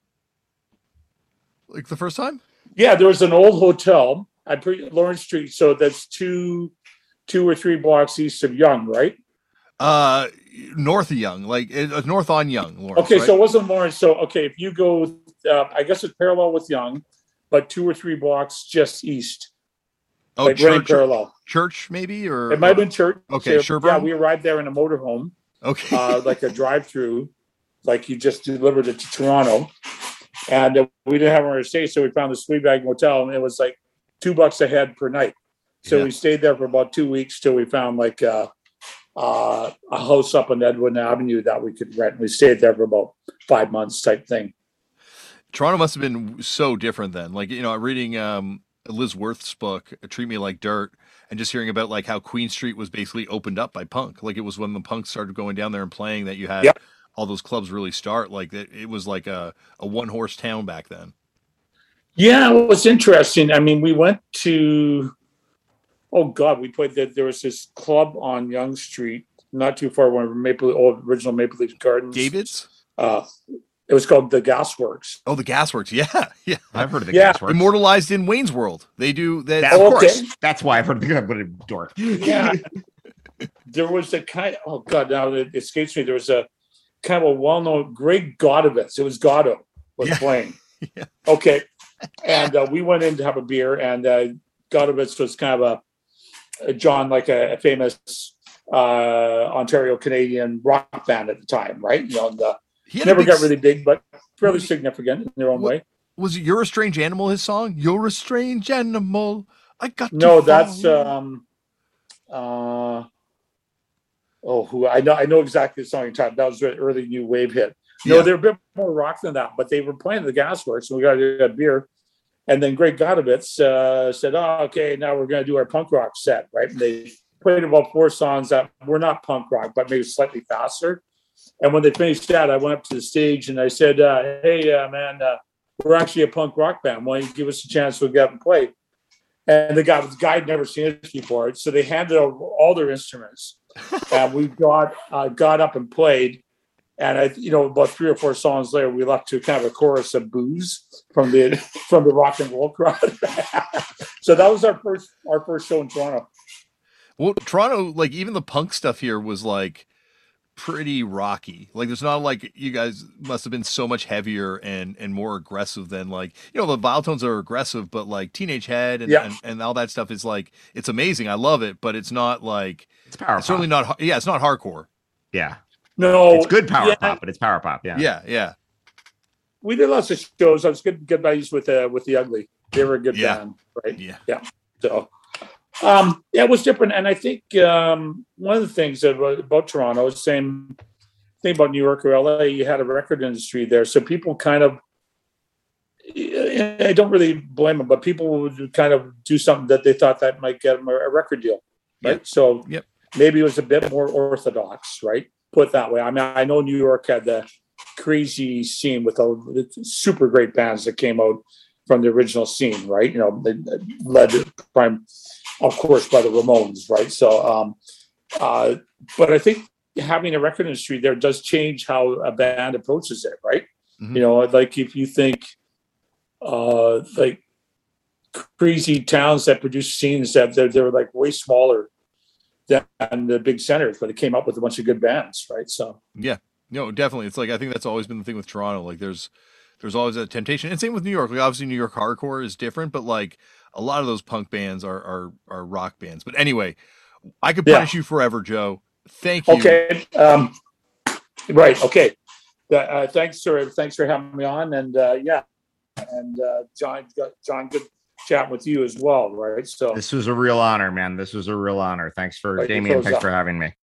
Like the first time? yeah, there was an old hotel at Pre- Lawrence Street. So that's two two or three blocks east of Yonge, right? Uh, north of Young, like uh, north on Young, Lawrence. Okay, right? so it wasn't Lawrence. So okay, if you go, uh, I guess it's parallel with Yonge, but two or three blocks just east, oh, like running church, parallel. church, maybe, or It might have been church. Okay, So, Sherburne? yeah, we arrived there in a motorhome, okay. uh, like a drive-through, like you just delivered it to Toronto, and uh, we didn't have anywhere to stay, so we found this Fleabag motel, and it was like two bucks a head per night. So Yeah. we stayed there for about two weeks till we found like uh, uh, a house up on Edwin Avenue that we could rent. We stayed there for about five months, type thing. Toronto must have been so different then. Like, you know, reading um, Liz Worth's book, Treat Me Like Dirt, and just hearing about like how Queen Street was basically opened up by punk. Like it was when the punks started going down there and playing that you had Yep. all those clubs really start. Like it, it was like a, a one horse town back then. Yeah, it was interesting. I mean, we went to, oh God, we played that. There was this club on Yonge Street, not too far from Maple, old original Maple Leaf Gardens. David's? Uh, it was called the Gasworks. Oh, the Gasworks. Yeah. Yeah. I've heard of the Yeah. Gasworks. Immortalized in Wayne's World. They do that. That, Oh, of okay. course. That's why I've heard of the what a dork. Yeah. There was a kind oh God, now it escapes me. There was a kind of a well-known Greg Godovitz. It was Godo was Yeah. playing. Yeah. Okay. And uh, we went in to have a beer, and uh, Godovitz was kind of a, a John, like a, a famous uh, Ontario Canadian rock band at the time, right? You know, and, uh, He had a never big got s- really big, but fairly What- significant in their own what- way. Was it You're a Strange Animal, his song? You're a strange animal. I got to No, that's follow. um, uh, oh, who I know. I know exactly the song you're talking. That was an early new wave hit. No, Yeah. they're a bit more rock than that, but they were playing the Gasworks, and we got a beer. And then Greg Godovitz uh, said, "Oh, okay, now we're going to do our punk rock set, right?" And they played about four songs that were not punk rock, but maybe slightly faster. And when they finished that, I went up to the stage and I said, uh, "Hey, uh, man, uh, we're actually a punk rock band. Why don't you give us a chance to get up and play?" And the guy, the guy had never seen us before, so they handed over all their instruments, and we got uh, got up and played. And I, you know, about three or four songs later, we left to kind of a chorus of booze from the from the rock and roll crowd. So that was our first our first show in Toronto. Well, Toronto, like even the punk stuff here was like pretty rocky. Like there's not like you guys must have been so much heavier and and more aggressive than like, you know, the Vile Tones are aggressive, but like Teenage Head and, Yeah. and, and all that stuff is like, it's amazing. I love it, but it's not like, It's power it's certainly pop. not, yeah, it's not hardcore. Yeah. No, It's good power yeah, pop, but it's power pop. Yeah. Yeah. Yeah. we did lots of shows. I was good good buddies with uh, with the Ugly. They were a good Yeah. band, right? Yeah. So, um, yeah, it was different. And I think um, one of the things that, about Toronto is the same thing about New York or L A. You had a record industry there, so people kind of, I don't really blame them, but people would kind of do something that they thought that might get them a, a record deal, right? Yep. So Yep. maybe it was a bit more orthodox, right? Put it that way. I mean, I know New York had the crazy scene with the super great bands that came out from the original scene, right? You know, they led prime, of course, by the Ramones, right? So, um, uh, but I think having a record industry there does change how a band approaches it, right? Mm-hmm. You know, like if you think, uh, like crazy towns that produce scenes that they're, they're like way smaller than the big centers, but it came up with a bunch of good bands, right? So, yeah. No, definitely. It's like, I think that's always been the thing with Toronto. Like there's, there's always a temptation, and same with New York. Like obviously New York hardcore is different, but like a lot of those punk bands are, are, are rock bands. But anyway, I could punish yeah. you forever, Joe. Thank you. Okay. Um, right. Okay. Uh, thanks for, thanks for having me on. And uh, yeah. And uh, John, John, good chat with you as well. Right. So this was a real honor, man. This was a real honor. Thanks for right, Damien. Thanks up. for having me.